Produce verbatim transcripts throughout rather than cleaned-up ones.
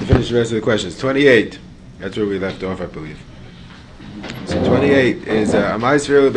to finish the rest of the questions. twenty-eight. That's where we left off, I believe. So twenty-eight is uh, Why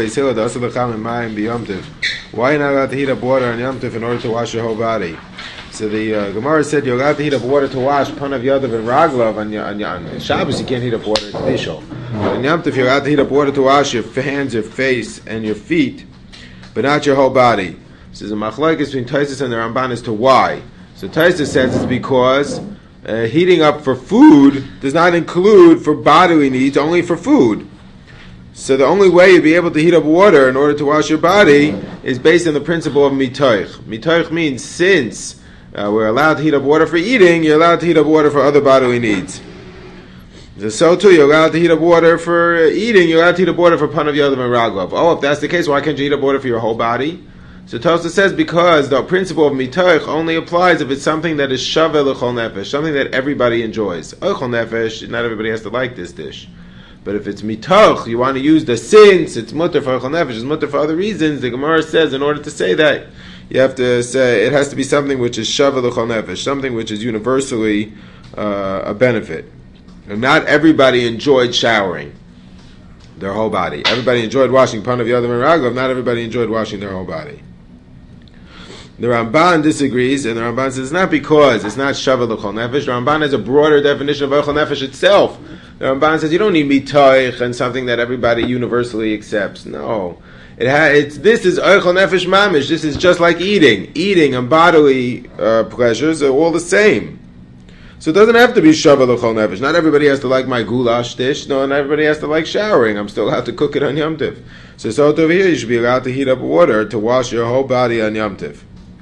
are you not allowed to heat up water on Yom Tov in order to wash your whole body? So the uh, Gemara said you're allowed to heat up water to wash Panav Yadav and Raglav on, on, on Shabbos. You can't heat up water to Bishul. On Yom Tov you're allowed to heat up water to wash your hands, your face, and your feet, but not your whole body. So the machlokes between Tosfos and the Ramban as to why. So Tosfos says it's because uh, heating up for food does not include for bodily needs, only for food. So the only way you'd be able to heat up water in order to wash your body is based on the principle of mitoich. Mitoich means since uh, we're allowed to heat up water for eating, you're allowed to heat up water for other bodily needs. So, so too, you're allowed to heat up water for uh, eating, you're allowed to heat up water for Panav Yadav and Raglav. Oh, if that's the case, why can't you heat up water for your whole body? So Tosfos says because the principle of mitoich only applies if it's something that is shaveh l'chol nefesh, something that everybody enjoys. Ochol nefesh, not everybody has to like this dish. But if it's mitoch, you want to use the since, it's mutter for ochol nefesh, it's mutter for other reasons. The Gemara says in order to say that, you have to say it has to be something which is shaveh l'chol nefesh, something which is universally uh, a benefit. And not everybody enjoyed showering their whole body. Everybody enjoyed washing Panav Yadav and Raglav, not everybody enjoyed washing their whole body. The Ramban disagrees, and the Ramban says it's not because it's not shaveh l'chol nefesh. The Ramban has a broader definition of ochol nefesh itself. The Ramban says you don't need mitoich and something that everybody universally accepts. No, it ha- it's this is ochol nefesh mamish. This is just like eating. Eating and bodily uh, pleasures are all the same. So it doesn't have to be shaveh l'chol nefesh. Not everybody has to like my goulash dish. No, not everybody has to like showering. I'm still allowed to cook it on Yom Tov. So so over here, you should be allowed to heat up water to wash your whole body on Yom Tov.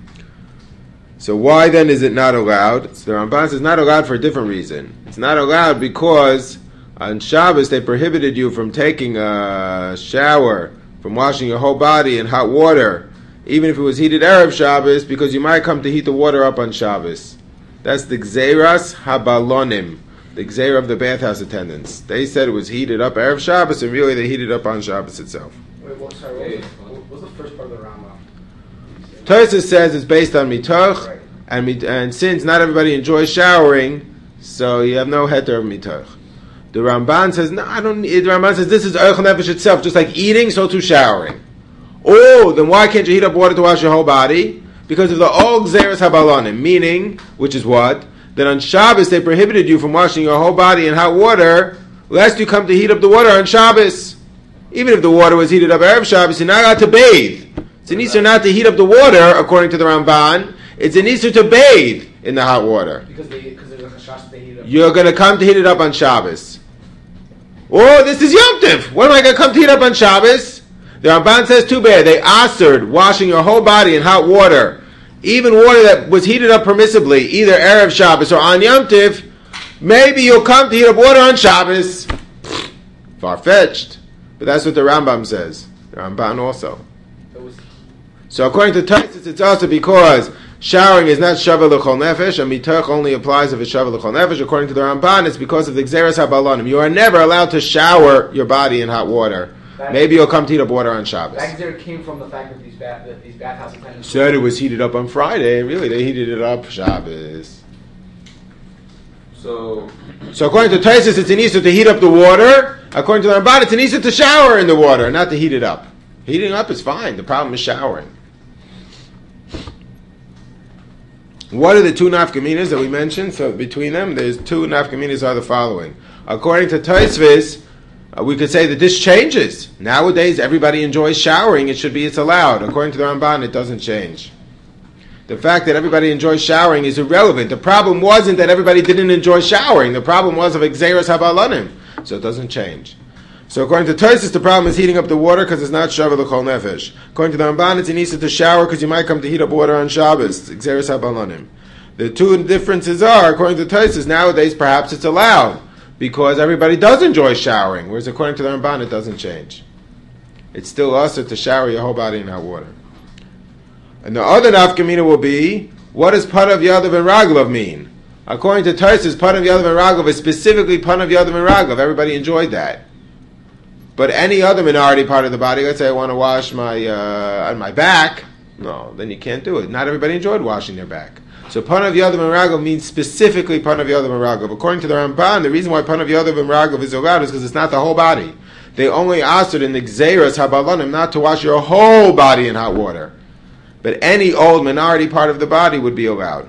So why then is it not allowed? So the Ramban says it's not allowed for a different reason. It's not allowed because on Shabbos they prohibited you from taking a shower, from washing your whole body in hot water, even if it was heated Erev Shabbos, because you might come to heat the water up on Shabbos. That's the Gzeiras Habalonim, the Gzeira of the bathhouse attendants. They said it was heated up Erev Shabbos, and really they heated up on Shabbos itself. Wait, what, sorry, what was the first part of the Rambam? Tosfos says it's based on mitoch, right. and mit, and since not everybody enjoys showering, so you have no heter of mitoch. The Ramban says no, I don't. The Ramban says this is ochol nefesh itself, just like eating, so too showering. Oh, then why can't you heat up water to wash your whole body? Because of the ol gzeres habalonim, meaning, which is what that on Shabbos they prohibited you from washing your whole body in hot water, lest you come to heat up the water on Shabbos. Even if the water was heated up Erev Shabbos, you're not allowed to bathe. It's an Easter not to heat up the water, according to the Ramban. It's an Easter to bathe in the hot water. Because they, because there's a chashash they heat up. You're going to come to heat it up on Shabbos. Oh, this is Yom Tov. When am I going to come to heat up on Shabbos? The Ramban says too bad. They asered washing your whole body in hot water, even water that was heated up permissibly, either Erev Shabbos or on Yom Tov. Maybe you'll come to heat up water on Shabbos. Far-fetched. But that's what the Rambam says. The Ramban also. So according to Tosfos, it's also because showering is not shaveh l'chol nefesh, and mitoch only applies if it's shaveh l'chol nefesh. According to the Ramban, it's because of the gzeres habalonim. You are never allowed to shower your body in hot water. That Maybe you'll come to heat up water on Shabbos. That gzer came from the fact that these bath that these bathhouse attendants said it was heated up on Friday. Really, they heated it up Shabbos. So, so according to Tosfos, it's an issur to heat up the water. According to the Ramban, it's an issur to shower in the water, not to heat it up. Heating up is fine. The problem is showering. What are the two nafkaminas that we mentioned? So between them, there's two nafkaminas are the following. According to Tosfos, uh, we could say that this changes. Nowadays, everybody enjoys showering. It should be, it's allowed. According to the Ramban, it doesn't change. The fact that everybody enjoys showering is irrelevant. The problem wasn't that everybody didn't enjoy showering. The problem was of gzeras habalonim. So it doesn't change. So according to Tosfos, the problem is heating up the water because it's not shaveh l'chol nefesh. According to the Ramban, it's an issur to shower because you might come to heat up water on Shabbos. Gzeres habalonim. The two differences are, according to Tosfos, nowadays perhaps it's allowed because everybody does enjoy showering, whereas according to the Ramban, it doesn't change. It's still usher to shower your whole body in hot water. And the other nafkamina will be, what does Panav Yadav and Raglav mean? According to Tosfos, Panav Yadav and Raglav is specifically Panav Yadav and Raglav. Everybody enjoyed that. But any other minority part of the body, let's say I want to wash my uh, on my back, no, then you can't do it. Not everybody enjoyed washing their back. So Panav Yadav and Raglav means specifically Panav Yadav and Raglav. According to the Ramban, the reason why Panav Yadav and Raglav is allowed is because it's not the whole body. They only asked it in the Gzeiras Habalanim not to wash your whole body in hot water. But any old minority part of the body would be allowed.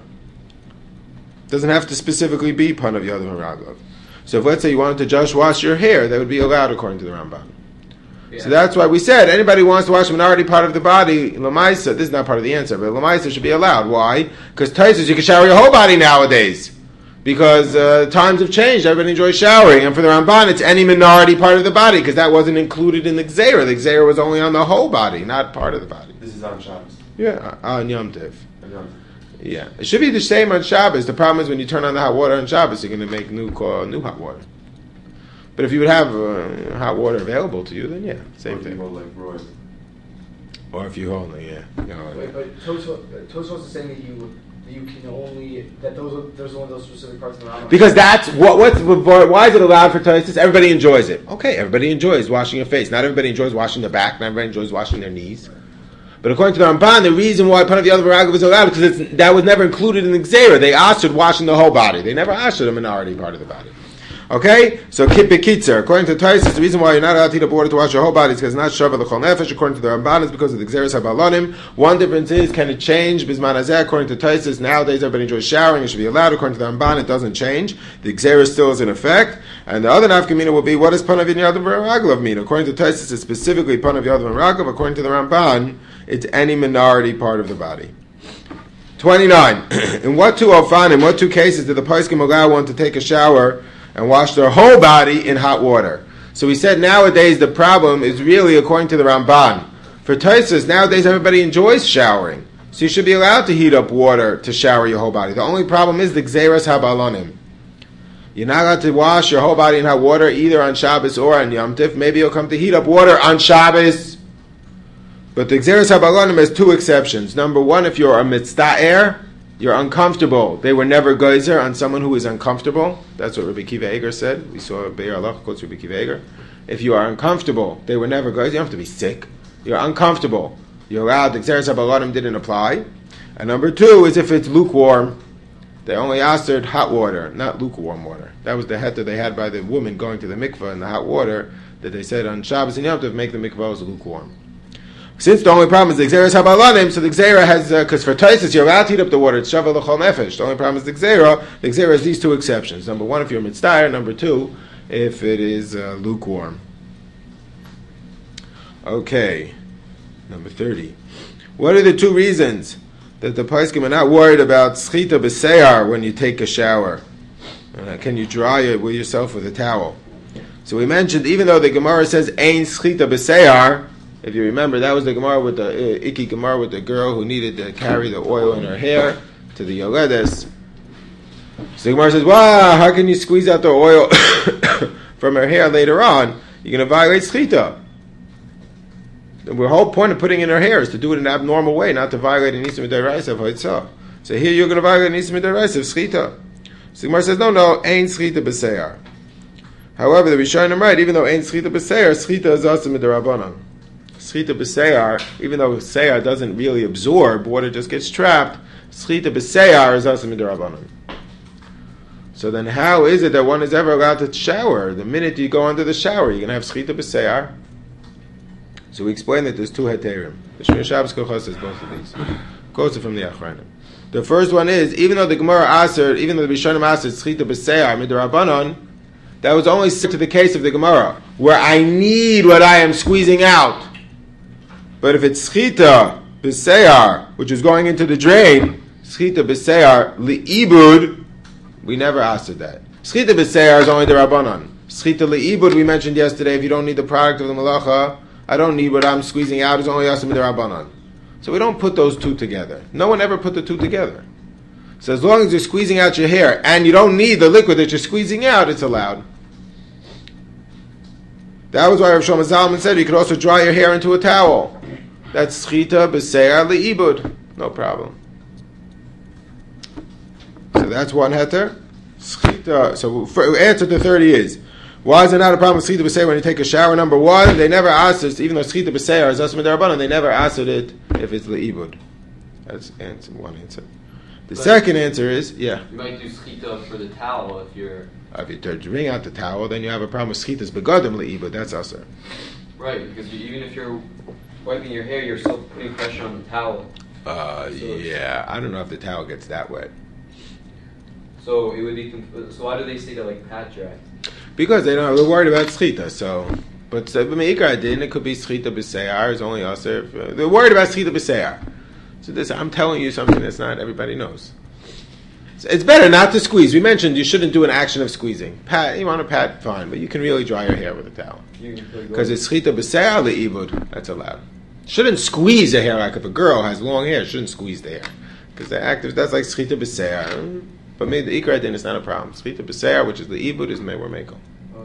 It doesn't have to specifically be Panav Yadav and Raglav. So if let's say you wanted to just wash your hair, that would be allowed according to the Ramban. Yeah. So that's why we said anybody who wants to wash a minority part of the body, Lamaisa, this is not part of the answer, but Lamaisa should be allowed. Why? Because Taisus, you can shower your whole body nowadays. Because uh, times have changed, everybody enjoys showering. And for the Ramban, it's any minority part of the body, because that wasn't included in the Gzeira. The Gzeira was only on the whole body, not part of the body. This is on Shabbos. Yeah, on Yom Tov. On Yom Tov. Yeah, it should be the same on Shabbos. The problem is when you turn on the hot water on Shabbos, you're going to make new uh, new hot water. But if you would have uh, hot water available to you, then yeah, same or thing. Like Roy. Or if you hold it, yeah. You know, Wait, but Tosfos Tosfos is saying that you that you can only that those are, there's only those specific parts of the Rambam. because that's what what's why is it allowed for Tosfos? Everybody enjoys it. Okay, everybody enjoys washing your face. Not everybody enjoys washing their back. Not everybody enjoys washing their knees. But according to the Ramban, the reason why Panav Yadav Raglav is allowed is because it's, that was never included in the Gzeira. They asked washing the whole body. They never asked a minority part of the body. Okay? So, Kippikitzer. According to Taisus, the reason why you're not allowed to heat up water to wash your whole body is because it's not Shava L'chol Nefesh. According to the Ramban, it's because of the Gzeira Sabalonim. One difference is, can it change? Bisman Hazeh, according to Taisus, nowadays everybody enjoys showering. It should be allowed. According to the Ramban, it doesn't change. The Gzeira still is in effect. And the other nafkamina will be, what does Panav Yadav Raglav mean? According to Taisus, it's specifically Panav Yadav Raglav. According to the Ramban, it's any minority part of the body. twenty-nine. In what two ofan, in what two cases did the Paiskim allow one to take a shower and wash their whole body in hot water? So we said nowadays the problem is really according to the Ramban. For Tosfos, nowadays everybody enjoys showering. So you should be allowed to heat up water to shower your whole body. The only problem is the Gzeiras Habalonim. You're not allowed to wash your whole body in hot water either on Shabbos or on Yom Tov. Maybe you'll come to heat up water on Shabbos. But the Gzeras HaBalonim has two exceptions. Number one, if you're a mitzta'er, you're uncomfortable. They were never geyser on someone who is uncomfortable. That's what Rabbi Kiva Eger said. We saw Be'er Allah quotes Rabbi Kiva Eger. If you are uncomfortable, they were never geyser. You don't have to be sick. You're uncomfortable. You're allowed. The Gzeras HaBalonim didn't apply. And number two is if it's lukewarm. They only answered hot water, not lukewarm water. That was the heta they had by the woman going to the mikveh in the hot water that they said on Shabbos and Yom Tov make the mikvahs lukewarm. Since the only problem is the Gzeira Habalanim, so the Gzeira has, because uh, for Tosfos you're allowed to heat up the water, it's Shava L'chol Nefesh. The only problem is the Gzeira. The Gzeira has these two exceptions. Number one, if you're mitzvah. Number two, if it is uh, lukewarm. Okay. Number thirty. What are the two reasons that the Paiskim are not worried about schita b'seyar when you take a shower? Uh, can you dry it with yourself with a towel? So we mentioned, even though the Gemara says ein schita b'seyar, if you remember, that was the Gemara with the uh, Iki Gemara with the girl who needed to carry the oil in her hair to the Yoledes. So the Gemara says, wow, how can you squeeze out the oil from her hair later on? You're going to violate schita. The whole point of putting in her hair is to do it in an abnormal way, not to violate an Isra Midaraisa of Haitzah. So here you're going to violate an Isra Midaraisa of schita. So the Gemara says, no, no, ein schita b'seyar. However, the Rishonim right, even though ein schita b'seyar, schita is also midarabanan. Schita b'seyar, even though seyar doesn't really absorb, water just gets trapped, schita b'seyar is also midarabanan. So then how is it that one is ever allowed to shower? The minute you go under the shower, you're going to have schita b'seyar. So we explained that there's two heterim. The Shmir Shabbos Kochos says both of these. Quotes it from the Achronim. The first one is, even though the Gemara asked, even though the Rishonim asked, schita b'seyar midarabanan, that was only to the case of the Gemara, where I need what I am squeezing out. But if it's schita b'seyar, which is going into the drain, schita b'seyar li'ibud, we never asked it that. Schita b'seyar is only the Rabbanan. Schita li'ibud, we mentioned yesterday, if you don't need the product of the malacha, I don't need what I'm squeezing out, is only asim the Rabbanan. So we don't put those two together. No one ever put the two together. So as long as you're squeezing out your hair, and you don't need the liquid that you're squeezing out, it's allowed. That was why Rav Shlomo Zalman said you could also dry your hair into a towel. That's schita b'seyar li'ibud. No problem. So that's one heter. Schita. So for, answer to thirty is, why is it not a problem with schita b'seyar when you take a shower? Number one, they never asked us, even though schita b'seyar is asma d'Rabbanan, they never asked it if it's li'ibud. That's answer, one answer. The But second answer is, yeah. You might do schita for the towel if you're... If you to wring out the towel, then you have a problem with schitas begadim le'ibud. That's also. Right, because you, even if you're wiping your hair, you're still putting pressure on the towel. Uh, So- yeah, I don't know if the towel gets that wet. So it would be... conf- So why do they say to like pat dry? Because they don't, they're worried about schita, so. But uh, Meikar didn't, it could be schita b'seyar, it's only us. They're, they're worried about schita b'seyar. So this, I'm telling you something that's not everybody knows. So it's better not to squeeze. We mentioned you shouldn't do an action of squeezing. Pat, you want to pat, fine, but you can really dry your hair with a towel. Because it's schita b'seyar le'ibud, that's allowed. Shouldn't squeeze the hair, like if a girl has long hair, shouldn't squeeze the hair. Because the active, that's like schita b'seyar. But maybe the ikra din is not a problem. Schita b'seyar, which is the ibud, is me'or mekel.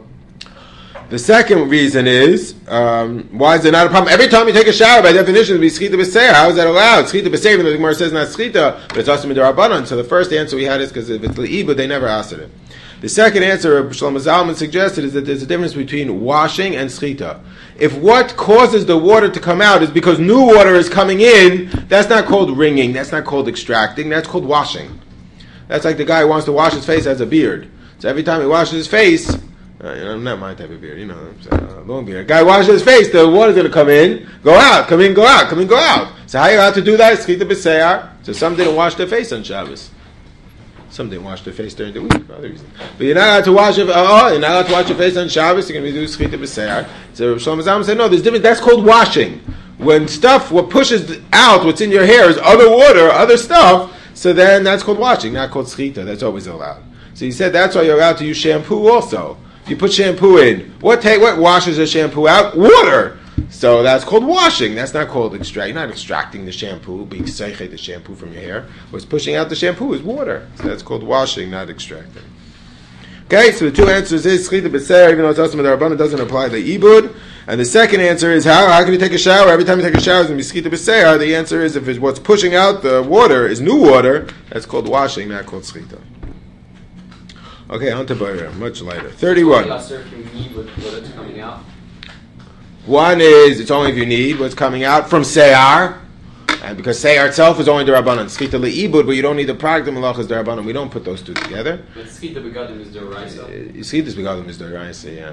The second reason is, um, why is it not a problem? Every time you take a shower, by definition, it would be schita b'seyar. How is that allowed? Schita b'seyar, even though the Gemara says not schita, but it's also midrabanan. So the first answer we had is because if it's le'ibud, they never asked it. The second answer Shlomo Zalman suggested is that there's a difference between washing and schita. If what causes the water to come out is because new water is coming in, that's not called wringing, that's not called extracting, that's called washing. That's like the guy who wants to wash his face has a beard. So every time he washes his face, Uh, you know, not my type of beard, you know, uh, long beard. Guy washes his face, the water's going to come in, go out, come in, go out, come in, go out. So how you allowed to do that? Schita b'seyar. So some didn't wash their face on Shabbos. Some didn't wash their face during the week for other reasons. But you're not allowed to wash your, oh, you're not allowed to wash your face on Shabbos, you're going to be doing schita b'seyar. So Shlomo Zalman said, no, there's different, that's called washing. When stuff, what pushes out what's in your hair is other water, other stuff, so then that's called washing, not called schita. That's always allowed. So he said that's why you're allowed to use shampoo also. You put shampoo in. What take? What washes the shampoo out? Water. So that's called washing. That's not called extract. You're not extracting the shampoo, being seichet the shampoo from your hair. What's pushing out the shampoo is water. So that's called washing, not extracting. Okay, so the two answers is schita b'seyar, even though it's also midrabanan, doesn't apply to the ibud. And the second answer is how? How can you take a shower? Every time you take a shower, it's going to be schita b'seyar. The answer is if it's what's pushing out the water is new water, that's called washing, not called schita. Okay, on to Bayer, much lighter. thirty-one. If you need what, what's coming out. One is, it's only if you need what's coming out from Seyar. And because Seyar itself is only Derabanan. Schita le'ibud, but you don't need the product of Malach is Derabanan. We don't put those two together. But schita begadim is deraisa. Schita begadim is Deraisa, yeah.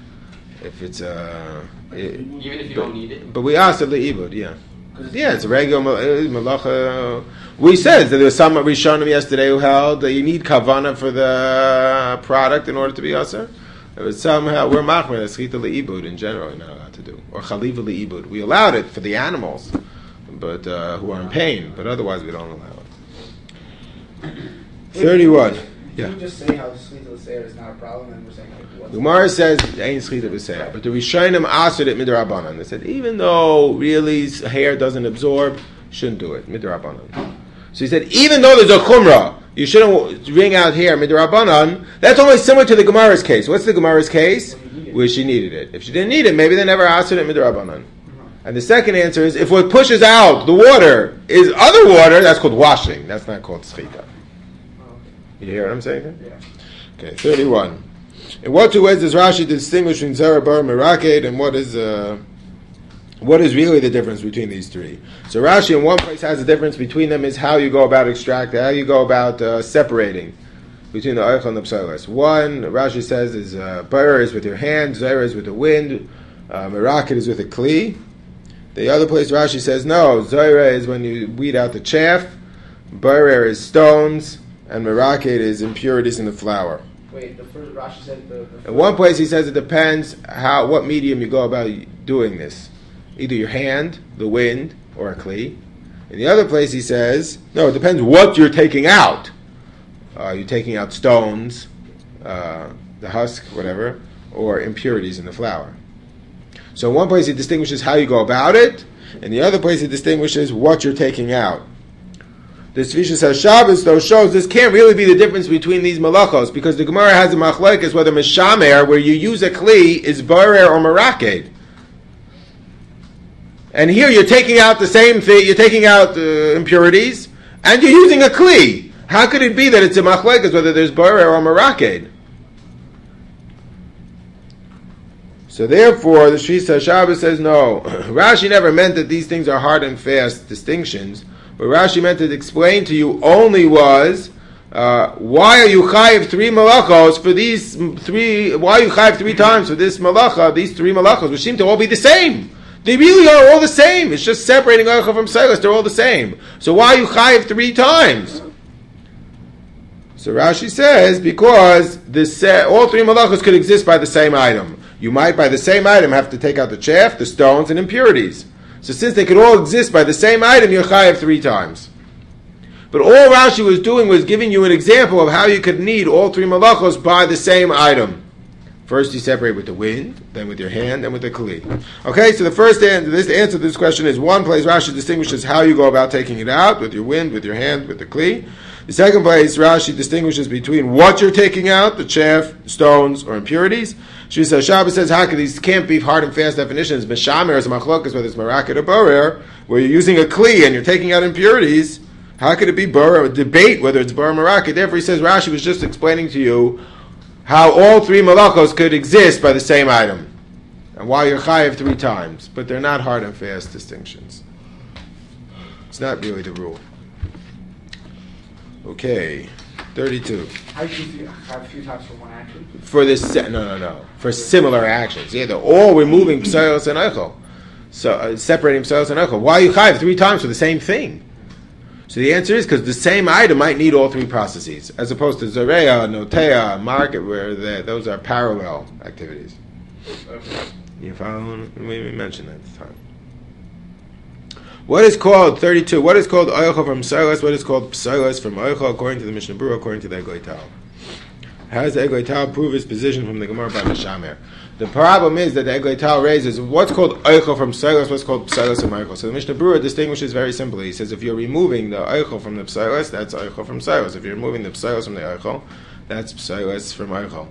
If it's, uh... It, Even if you but, don't need it? But we asked the le'ibud, yeah. Yeah, it's a regular malacha. We said that there was some Rishonim yesterday who held that you need kavana for the product in order to be aser. There was somehow we're machmer that schita le'ibud in general you're not allowed to do, or chaliva le'ibud. We allowed it for the animals, but uh, who are in pain. But otherwise, we don't allow it. Thirty-one. Yeah. Can you just say how the schita b'seyar is not a problem, and we're saying like what? The Gemara says ain't schita b'seyar, but the Rishonim asked it midrabanan. They said even though really hair doesn't absorb, shouldn't do it midrabanan. So he said even though there's a chumrah, you shouldn't wring out hair midrabanan. That's only similar to the Gemara's case. What's the Gemara's case? Where she needed it. If she didn't need it, maybe they never asked it midrabanan. And the second answer is if what pushes out the water is other water, that's called washing. That's not called schita. You hear what I'm saying there? Yeah. Okay, thirty-one. In what two ways does Rashi distinguish between Zera Bar and Meraked, and what is uh, what is really the difference between these three? So Rashi in one place has a difference between them is how you go about extracting, how you go about uh, separating between the Eichel and the Psalos. One, Rashi says, is uh, Bar is with your hand, Zera is with the wind, uh, Meraked is with a Kli. The other place Rashi says, no, Zera is when you weed out the chaff, Bar is stones, and Meraked is impurities in the flour. Wait, the first Rashi said the. the In one place he says it depends how what medium you go about doing this. Either your hand, the wind, or a kli. In the other place he says, no, it depends what you're taking out. Uh, you're taking out stones, uh, the husk, whatever, or impurities in the flour. So in one place he distinguishes how you go about it. In the other place he distinguishes what you're taking out. The Tzvi says Shabbos though shows this can't really be the difference between these malachos because the Gemara has a machlekes whether mishamer where you use a kli is barer or meraked. And here you're taking out the same thing, you're taking out uh, impurities, and you're using a kli. How could it be that it's a machlekes whether there's barer or meraked? So therefore, the Shisa Shabbos says no. Rashi never meant that these things are hard and fast distinctions. What Rashi meant to explain to you only was, uh, why are you chayiv three malachos for these three, why are you chayiv three times for this malacha, these three malachos, which seem to all be the same? They really are all the same. It's just separating Eichel from Silas. They're all the same. So why are you chayiv three times? So Rashi says, because this, uh, all three malachos could exist by the same item. You might, by the same item, have to take out the chaff, the stones, and impurities. So since they could all exist by the same item, you're chayiv three times. But all Rashi was doing was giving you an example of how you could need all three malachos by the same item. First you separate with the wind, then with your hand, then with the kli. Okay, so the first answer, this answer to this question is one place Rashi distinguishes how you go about taking it out, with your wind, with your hand, with the kli. The second place Rashi distinguishes between what you're taking out, the chaff, stones, or impurities. She says, Shabbos says, how could these can't be hard and fast definitions. Meshamer is a machlokas, whether it's marakit or borer, where you're using a kli and you're taking out impurities. How could it be borer? A debate whether it's borer or marakit. Therefore he says, Rashi was just explaining to you how all three malachos could exist by the same item, and why you're chayiv three times. But they're not hard and fast distinctions. It's not really the rule. Okay, thirty-two. How do you have a few times for one action? For this, se- no, no, no. For similar actions, yeah, they're all removing psalos and eichel, so uh, separating psalos and eichel. Why are you chayiv three times for the same thing? So the answer is because the same item might need all three processes, as opposed to Zareya, Notea, Market, where the, those are parallel activities. Okay. You follow? We mentioned that at the time. What is called, thirty-two, what is called Eichel from Psilas? What is called Psilas from Eichel, according to the Mishnah Berurah, according to the Eglei Tal? How does the Eglei Tal prove his position from the Gemara by Meshamer? The problem is that the Eglei Tal raises what's called Eichel from Psilas, what's called Psilas from Eichel. So the Mishnah Berurah distinguishes very simply. He says if you're removing the Eichel from the Psilas, that's Eichel from Psilas. If you're removing the Psilas from the Eichel, that's Psilas from Eichel.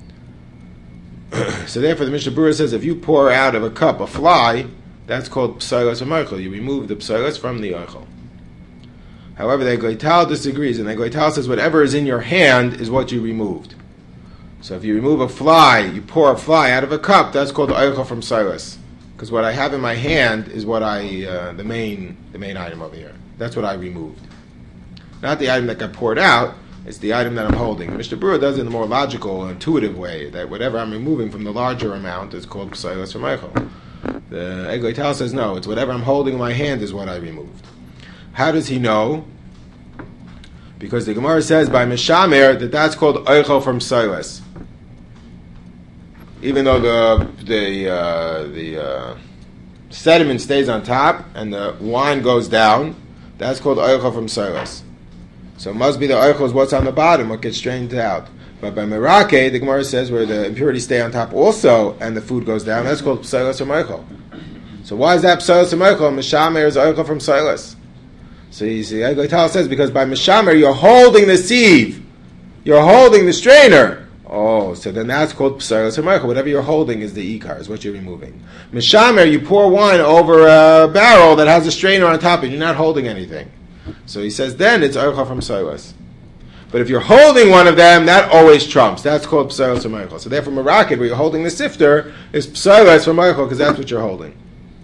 So therefore the Mishnah Berurah says if you pour out of a cup a fly, that's called Psilas from Eichel. You remove the Psilas from the Eichel. However, the Eglei Tal disagrees, and the Eglei Tal says whatever is in your hand is what you removed. So if you remove a fly, you pour a fly out of a cup, that's called Eichel from Silas. Because what I have in my hand is what I, uh, the main the main item over here. That's what I removed. Not the item that got poured out, it's the item that I'm holding. Mishnah Berurah does it in a more logical, intuitive way, that whatever I'm removing from the larger amount is called Silas from Eichel. The Eglei Tal says no, it's whatever I'm holding in my hand is what I removed. How does he know? Because the Gemara says by Meshamer that that's called Eichel from Silas. Even though the the uh, the uh, sediment stays on top and the wine goes down, that's called Eichel from Silas. So it must be the Eichel is what's on the bottom, what gets strained out. But by Merake, the Gemara says where the impurities stay on top also and the food goes down, that's called Psilas from Eichel. So why is that Psilas from Eichel? Meshamer is Eichel from Silas. So you see, Eglei Tal says because by Meshamer you're holding the sieve, you're holding the strainer. Oh, so then that's called Psilas from Eichel. Whatever you're holding is the Ikar, is what you're removing. Meshamer, you pour wine over a barrel that has a strainer on top and you're not holding anything. So he says then it's Eichel from Silas. But if you're holding one of them, that always trumps. That's called Psilas from Eichel. So therefore, Merakid, where you're holding the sifter, is Psilas from Eichel, because that's what you're holding.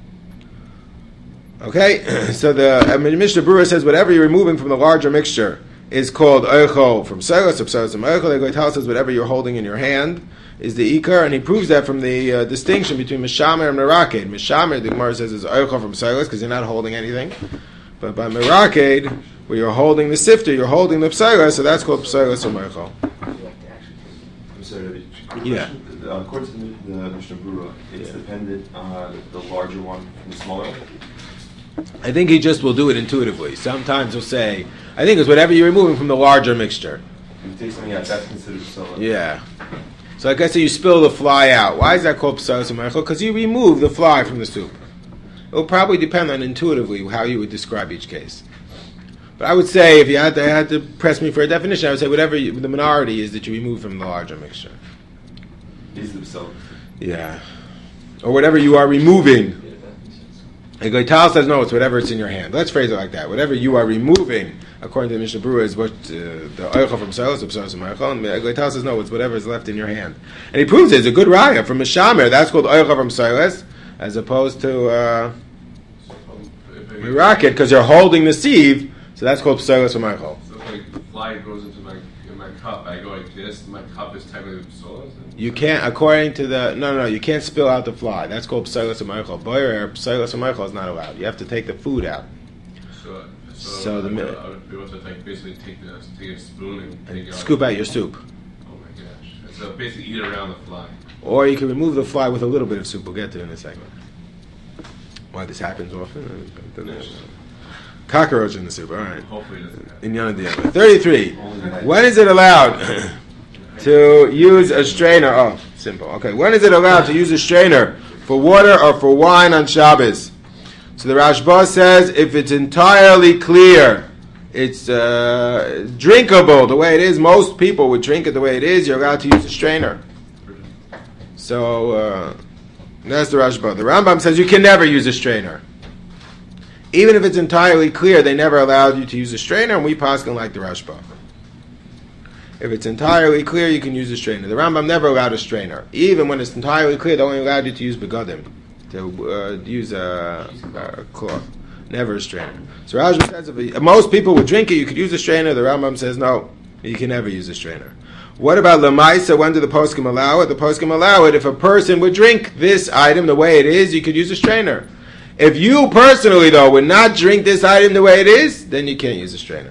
Okay? So the uh, Mishnah Berurah says whatever you're removing from the larger mixture is called Eichel from Psilas, or Psilas from Eichel. The Eglei Tal says whatever you're holding in your hand is the Ikar, and he proves that from the uh, distinction between Meshamer and Merakid. Meshamer, the Gemara says, is Eichel from Psilas, because you're not holding anything. But by Merakid, where you're holding the sifter, you're holding the psilas, so that's called psilas or Eichel. I'm sorry, yeah. Uh, according to the, the Mishnah Berurah, it's yeah. dependent on the larger one from the smaller one? I think he just will do it intuitively. Sometimes he'll say, I think it's whatever you're removing from the larger mixture. If you take something out, that's considered psilas. Yeah. So like I say, you spill the fly out. Why is that called psilas or Eichel? Because you remove the fly from the soup. It will probably depend on intuitively how you would describe each case. But I would say, if you had to, had to press me for a definition, I would say whatever you, the minority is that you remove from the larger mixture. Is themselves. Yeah. Or whatever you are removing. Eglei Tal says, no, it's whatever it's in your hand. Let's phrase it like that. Whatever you are removing, according to the Mishnah Berurah, is what uh, the Eichel from Psilas, or Psilas from Eichel. And Eglei Tal says, no, it's whatever is left in your hand. And he proves it. It's a good raya from Meshamer. That's called Eichel from Psilas, as opposed to... Uh, If Rocket, because you're holding the sieve, so that's called psoilus u'maychol. So if like the fly goes into my in my cup, I go like this. My cup is technically psoilus. You can't, according to the no, no, no, you can't spill out the fly. That's called psoilus u'maychol. Boyer, psoilus u'maychol is not allowed. You have to take the food out. So, so, So the I, minute- I would be able to like basically take the take a spoon and take And out. scoop out your soup. Oh my gosh! So basically eat around the fly. Or you can remove the fly with a little bit of soup. We'll get to it in a second. Why this happens often? Cockroach in the soup. All right. Hopefully it doesn't happen. In Yana thirty-three. When is it allowed to use a strainer? Oh, simple. Okay. When is it allowed to use a strainer for water or for wine on Shabbos? So the Rashba says if it's entirely clear, it's uh, drinkable the way it is. Most people would drink it the way it is. You're allowed to use a strainer. So uh, that's the Rashba. The Rambam says you can never use a strainer. Even if it's entirely clear, they never allowed you to use a strainer, and we paskin like the Rashba. If it's entirely clear, you can use a strainer. The Rambam never allowed a strainer. Even when it's entirely clear, they only allowed you to use begadim, to uh, use a, a cloth. Never a strainer. So Rashba says if most people would drink it, you could use a strainer. The Rambam says no, you can never use a strainer. What about Lamaisa? When do the poskim allow it? The poskim allow it if a person would drink this item the way it is, you could use a strainer. If you personally, though, would not drink this item the way it is, then you can't use a strainer.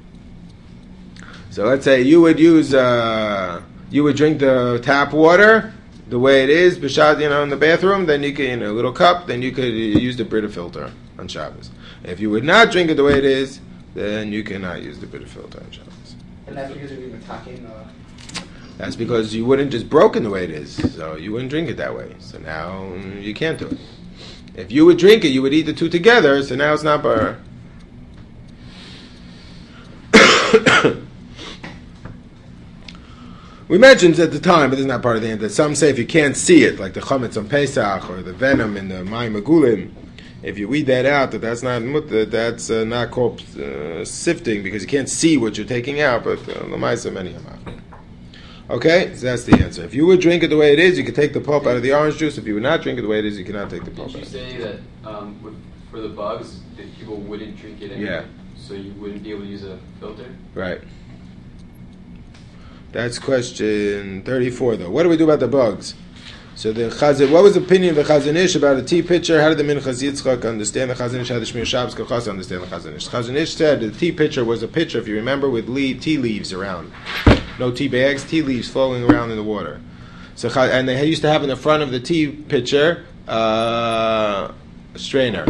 So let's say you would use, uh, you would drink the tap water the way it is, b'shad, you know, in the bathroom, then you could, in a little cup, then you could use the Brita filter on Shabbos. If you would not drink it the way it is, then you cannot use the Brita filter on Shabbos. And that's because you're attacking. Uh, That's because you wouldn't just broken the way it is, so you wouldn't drink it that way. So now mm, you can't do it. If you would drink it, you would eat the two together, so now it's not bar. We mentioned at the time, but this is not part of the end, that some say if you can't see it, like the chametz on Pesach or the venom in the mayim magulim, if you weed that out, that that's not mutta, that's uh, not called uh, sifting because you can't see what you're taking out. But l'maisa many amach. Okay, so that's the answer. If you would drink it the way it is, you could take the pulp out of the orange juice. If you would not drink it the way it is, you cannot take the pulp Did you out. say that um, with, for the bugs, that people wouldn't drink it anyway? Yeah. So you wouldn't be able to use a filter? Right. That's question thirty-four, though. What do we do about the bugs? So the Chazan, what was the opinion of the Chazon Ish about a tea pitcher? How did the Minchas Yitzchak understand the Chazon Ish? How did the Shmir Shabbos Kachas understand the Chazon Ish? Chazon Ish said the tea pitcher was a pitcher, if you remember, with le- tea leaves around. No tea bags, tea leaves flowing around in the water. So, and they used to have in the front of the tea pitcher uh, a strainer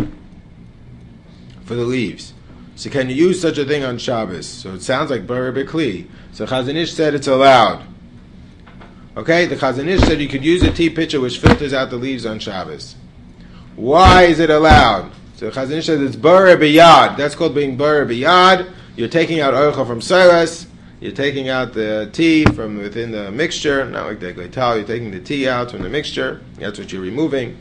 for the leaves. So can you use such a thing on Shabbos? So it sounds like Bar Bikli. So Chazon Ish said it's allowed. Okay, the Chazon Ish said you could use a tea pitcher which filters out the leaves on Shabbos. Why is it allowed? So the Chazon Ish says it's Bar Biyad. That's called being Bar Biyad. You're taking out oicha from Seres. You're taking out the tea from within the mixture. Not like the gleital. You're taking the tea out from the mixture. That's what you're removing.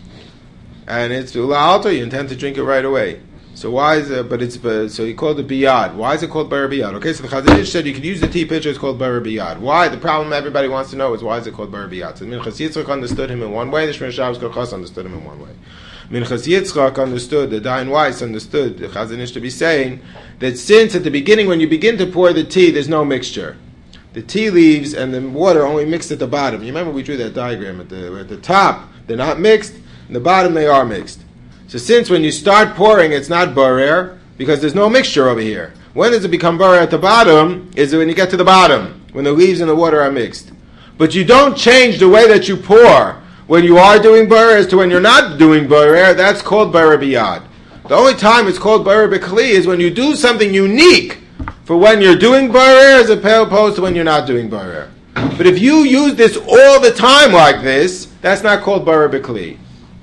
And it's Ula Alto. You intend to drink it right away. So why is it, but it's, but, so he called it biyad. Why is it called bar biyad? Okay, so the Chazon Ish said you could use the tea pitcher, it's called bar biyad. Why? The problem everybody wants to know is why is it called bar biyad? So Minchas Yitzchak understood him in one way, the Shmir Shabbos Kachas understood him in one way. Minchas Yitzchak understood, the Dayan Weiss understood the Chazon Ish to be saying that since at the beginning when you begin to pour the tea, there's no mixture. The tea leaves and the water only mixed at the bottom. You remember we drew that diagram at the, at the top, they're not mixed, in the bottom they are mixed. So since when you start pouring, it's not barer, because there's no mixture over here. When does it become barer at the bottom? Is it when you get to the bottom, when the leaves and the water are mixed. But you don't change the way that you pour when you are doing barer as to when you're not doing barer. That's called barer biyad. The only time it's called barer b'kli is when you do something unique for when you're doing barer as opposed to when you're not doing barer. But if you use this all the time like this, that's not called barer b'kli.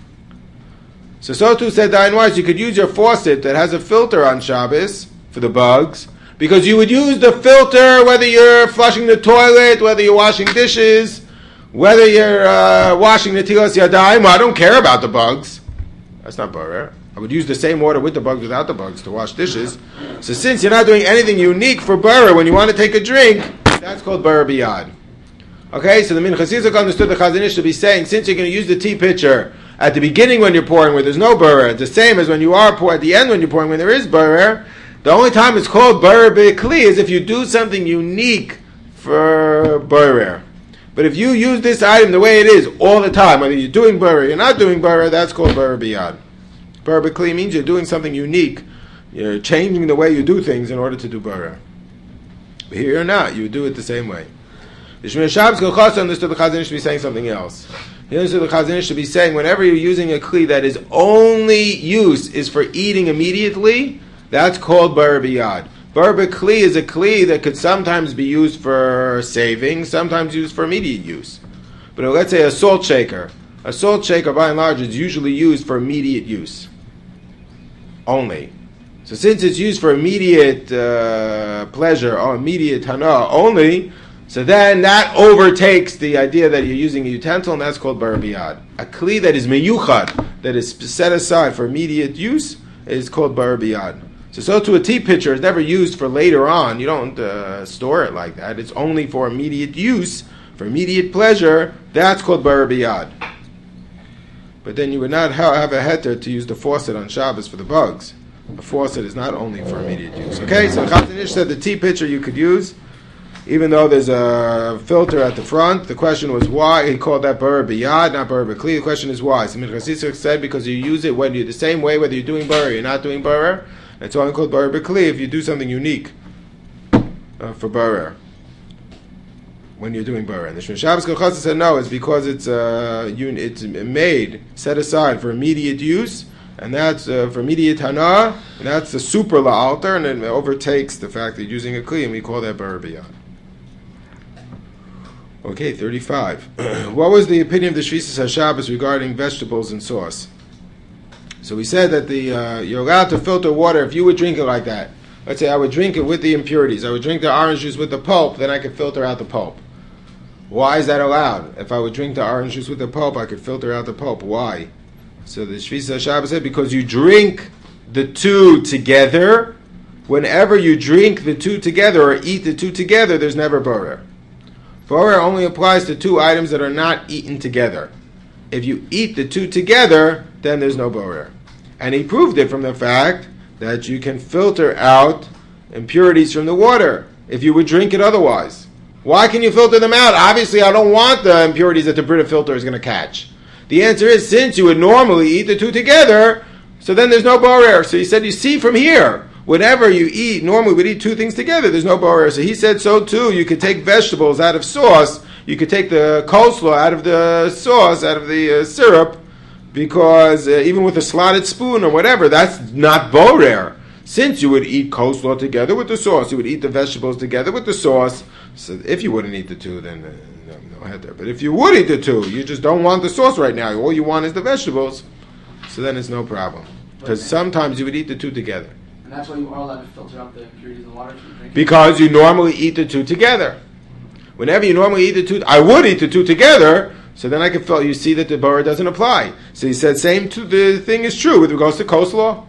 So, so too said Dayan Weiss, you could use your faucet that has a filter on Shabbos for the bugs, because you would use the filter whether you're flushing the toilet, whether you're washing dishes, whether you're uh, washing the tilas yadayim. I don't care about the bugs. That's not barer. I would use the same water with the bugs without the bugs to wash dishes. So since you're not doing anything unique for barer when you want to take a drink, that's called barer biyad. Okay, so the Minchas Yitzchak understood the Chazon Ish to be saying, since you're going to use the tea pitcher At the beginning when you're pouring where there's no barer, the same as when you are pouring, at the end when you're pouring when there is barer, the only time it's called barer b'kli is if you do something unique for barer. But if you use this item the way it is all the time, whether you're doing barer or you're not doing barer, that's called barer b'yad. Barer b'kli means you're doing something unique. You're changing the way you do things in order to do barer. But here you're not. You do it the same way. The Shmir Shabbos Kolchasa understood the Chazon Ish to be saying something else. He understood the Chazon Ish to be saying whenever you're using a kli that is only use is for eating immediately, that's called barer b'yad. Barer b'kli is a kli that could sometimes be used for saving, sometimes used for immediate use. But let's say a salt shaker. A salt shaker, by and large, is usually used for immediate use. Only. So since it's used for immediate uh, pleasure or immediate hana only, so then that overtakes the idea that you're using a utensil, and that's called barer b'yad. A kli that is meyuchad, that is set aside for immediate use, is called barer b'yad. So, so to a tea pitcher is never used for later on. You don't uh, store it like that. It's only for immediate use, for immediate pleasure. That's called barer b'yad. But then you would not ha- have a heter to use the faucet on Shabbos for the bugs. A faucet is not only for immediate use. Okay, so Chazon Ish said the tea pitcher you could use, even though there's a filter at the front. The question was why. He called that barer b'yad, not barer b'kli. The question is why. So Minchas Yitzchak said because you use it when you're the same way, whether you're doing barer or you're not doing barer. It's only called barer b'kli if you do something unique uh, for barer when you're doing barer. And the Shmir Shabbos Kolchasa said no, it's because it's uh, un- it's made, set aside for immediate use, and that's uh, for immediate hana, and that's the super la'alter, and it overtakes the fact that you're using a kli, and we call that barer b'yad. Okay, thirty-five. What was the opinion of the Shvisas HaShabbos regarding vegetables and sauce? So we said that the uh, you're allowed to filter water if you would drink it like that. Let's say I would drink it with the impurities. I would drink the orange juice with the pulp, then I could filter out the pulp. Why is that allowed? If I would drink the orange juice with the pulp, I could filter out the pulp. Why? So the Shvisas HaShabbos said because you drink the two together. Whenever you drink the two together or eat the two together, there's never barer. Barer only applies to two items that are not eaten together. If you eat the two together, then there's no barer. And he proved it from the fact that you can filter out impurities from the water if you would drink it otherwise. Why can you filter them out? Obviously, I don't want the impurities that the Brita filter is going to catch. The answer is, since you would normally eat the two together, so then there's no barer. So he said, you see from here, whenever you eat, normally we'd eat two things together, there's no barer. So he said so too, you could take vegetables out of sauce, you could take the coleslaw out of the sauce, out of the uh, syrup, because uh, even with a slotted spoon or whatever, that's not barer. Since you would eat coleslaw together with the sauce, you would eat the vegetables together with the sauce. So if you wouldn't eat the two, then uh, no, no head there. But if you would eat the two, you just don't want the sauce right now. All you want is the vegetables. So then it's no problem. Because sometimes you would eat the two together. And that's why you are allowed to filter out the impurities in the water. So you because you normally eat the two together. Whenever you normally eat the two, I would eat the two together. So then I can feel, you see that the barer doesn't apply. So he said, same to the thing is true with regards to coleslaw.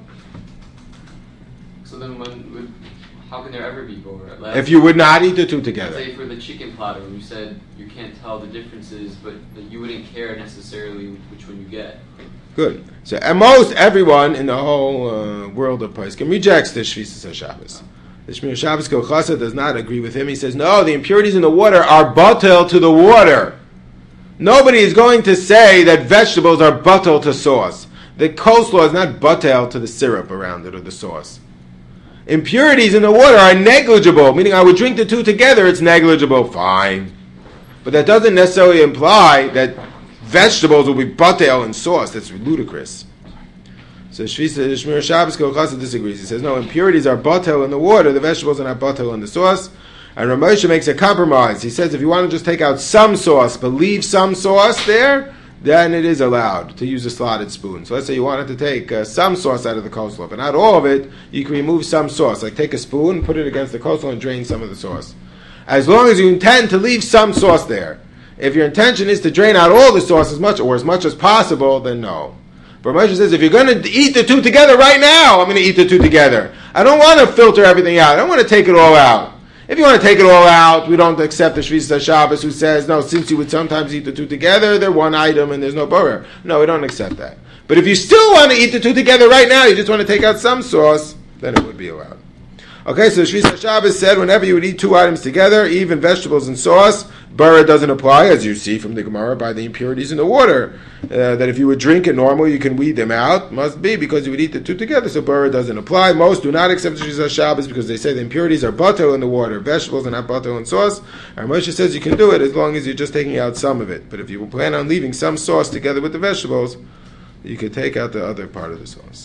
So then, when would, how can there ever be barer? Like, If you would not eat the two let's together. say for the chicken platter, you said you can't tell the differences, but that you wouldn't care necessarily which one you get. Good. So and most everyone in the whole uh, world of Poskim rejects the Shvisas HaShabbos. The Shmir Shabbos Kolchasa does not agree with him. He says, no, the impurities in the water are batel to the water. Nobody is going to say that vegetables are batel to sauce. The coleslaw is not batel to the syrup around it or the sauce. Impurities in the water are negligible, meaning I would drink the two together, it's negligible, fine. But that doesn't necessarily imply that vegetables will be batel in sauce. That's ludicrous. So Shmir Shabbos Kolchasa disagrees. He says, no, impurities are batel in the water, the vegetables are not batel in the sauce. And Rav Moshe makes a compromise. He says if you want to just take out some sauce, but leave some sauce there, then it is allowed to use a slotted spoon. So let's say you wanted to take uh, some sauce out of the coleslaw, but not all of it, you can remove some sauce. Like take a spoon, put it against the coleslaw, and drain some of the sauce. As long as you intend to leave some sauce there. If your intention is to drain out all the sauce as much, or as much as possible, then no. But Moshe says, if you're going to eat the two together right now, I'm going to eat the two together. I don't want to filter everything out. I don't want to take it all out. If you want to take it all out, we don't accept the Shvisas Shabbos who says, no, since you would sometimes eat the two together, they're one item and there's no borer. No, we don't accept that. But if you still want to eat the two together right now, you just want to take out some sauce, then it would be allowed. Okay, so Shvisas Shabbos said whenever you would eat two items together, even vegetables and sauce, borer doesn't apply, as you see from the Gemara, by the impurities in the water. Uh, that if you would drink it normally, you can weed them out. Must be because you would eat the two together, so borer doesn't apply. Most do not accept Shvisas Shabbos because they say the impurities are batel in the water. Vegetables are not batel in sauce. And Moshe says you can do it as long as you're just taking out some of it. But if you plan on leaving some sauce together with the vegetables, you could take out the other part of the sauce.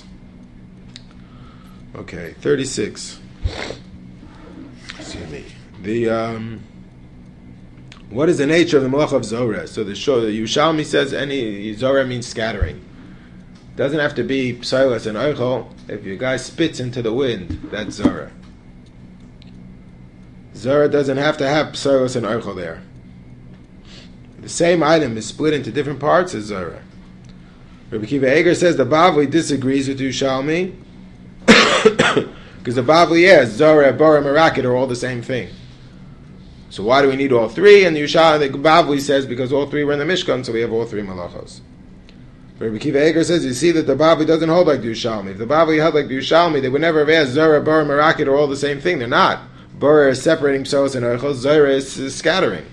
Okay, thirty-six. Excuse me. The um, what is the nature of the malach of zorah? So the show the Yerushalmi says any zorah means scattering. Doesn't have to be psilas and oichel. If your guy spits into the wind, that's zorah. Zorah doesn't have to have psilas and oichel there. The same item is split into different parts as zorah. Rabbi Kiva Eger says the Bavli disagrees with Yerushalmi because the Bavli is zorah, bora, merakit are all the same thing. So why do we need all three? And the Yerushalmi, the Bavli says because all three were in the Mishkan, so we have all three malachos. Rabbi Kiva Eger says you see that the Bavli doesn't hold like the Yerushalmi. If the Bavli held like the Yerushalmi, they would never have asked zorah, bora, merakit are all the same thing. They're not. Bora is separating psos and oichel. Zorah is, is scattering.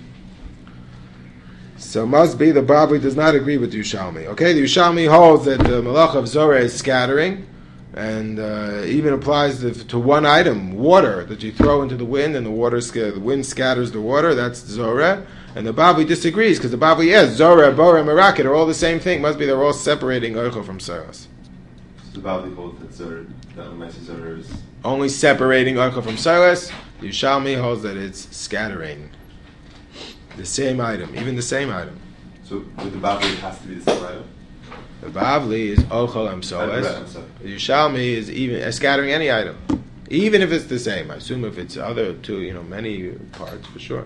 So must be the Bavli does not agree with the Yerushalmi. Okay, the Yerushalmi holds that the malach of zorah is scattering, and uh, even applies to, to one item, water, that you throw into the wind, and the water the wind scatters the water. That's zorah. And the Bavli disagrees because the Bavli yes, zorah, bora, merakit are all the same thing. Must be they're all separating oichel from saras. So the Bavli holds that zorah, that Lemasi zorah is only separating oichel from saras. The Yerushalmi holds that it's scattering. The same item, even the same item. So with the Bavli, it has to be the same item? The Bavli is Ochel and Soles. The Yerushalmi is even uh, scattering any item. Even if it's the same. I assume if it's other two, you know, many parts, for sure.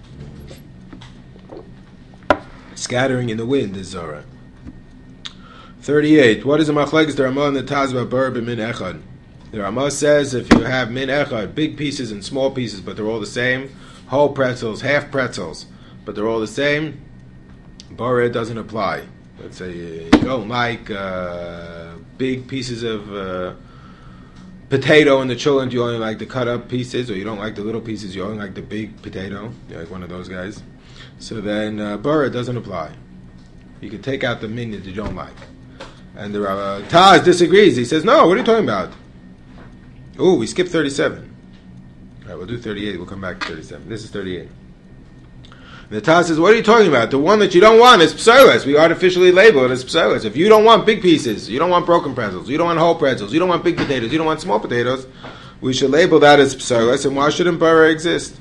Scattering in the wind is Zorah. thirty-eight. What is a machlekes the Ramah and the Tazba Bur b'min echad? The Ramah says if you have min echad, big pieces and small pieces, but they're all the same, whole pretzels, half pretzels, but they're all the same, Bora doesn't apply. Let's say you don't like uh, big pieces of uh, potato in the children, you only like the cut up pieces, or you don't like the little pieces, you only like the big potato. You're like one of those guys. So then uh, Bora doesn't apply. You can take out the min that you don't like. And the uh, Taz disagrees. He says, no, what are you talking about? Oh, we skipped thirty-seven. All right, we'll do thirty-eight. We'll come back to thirty-seven. This is thirty-eight. And the Taz says, what are you talking about? The one that you don't want is psolas. We artificially label it as psolas. If you don't want big pieces, you don't want broken pretzels, you don't want whole pretzels, you don't want big potatoes, you don't want small potatoes, we should label that as psolas. And why shouldn't Bora exist?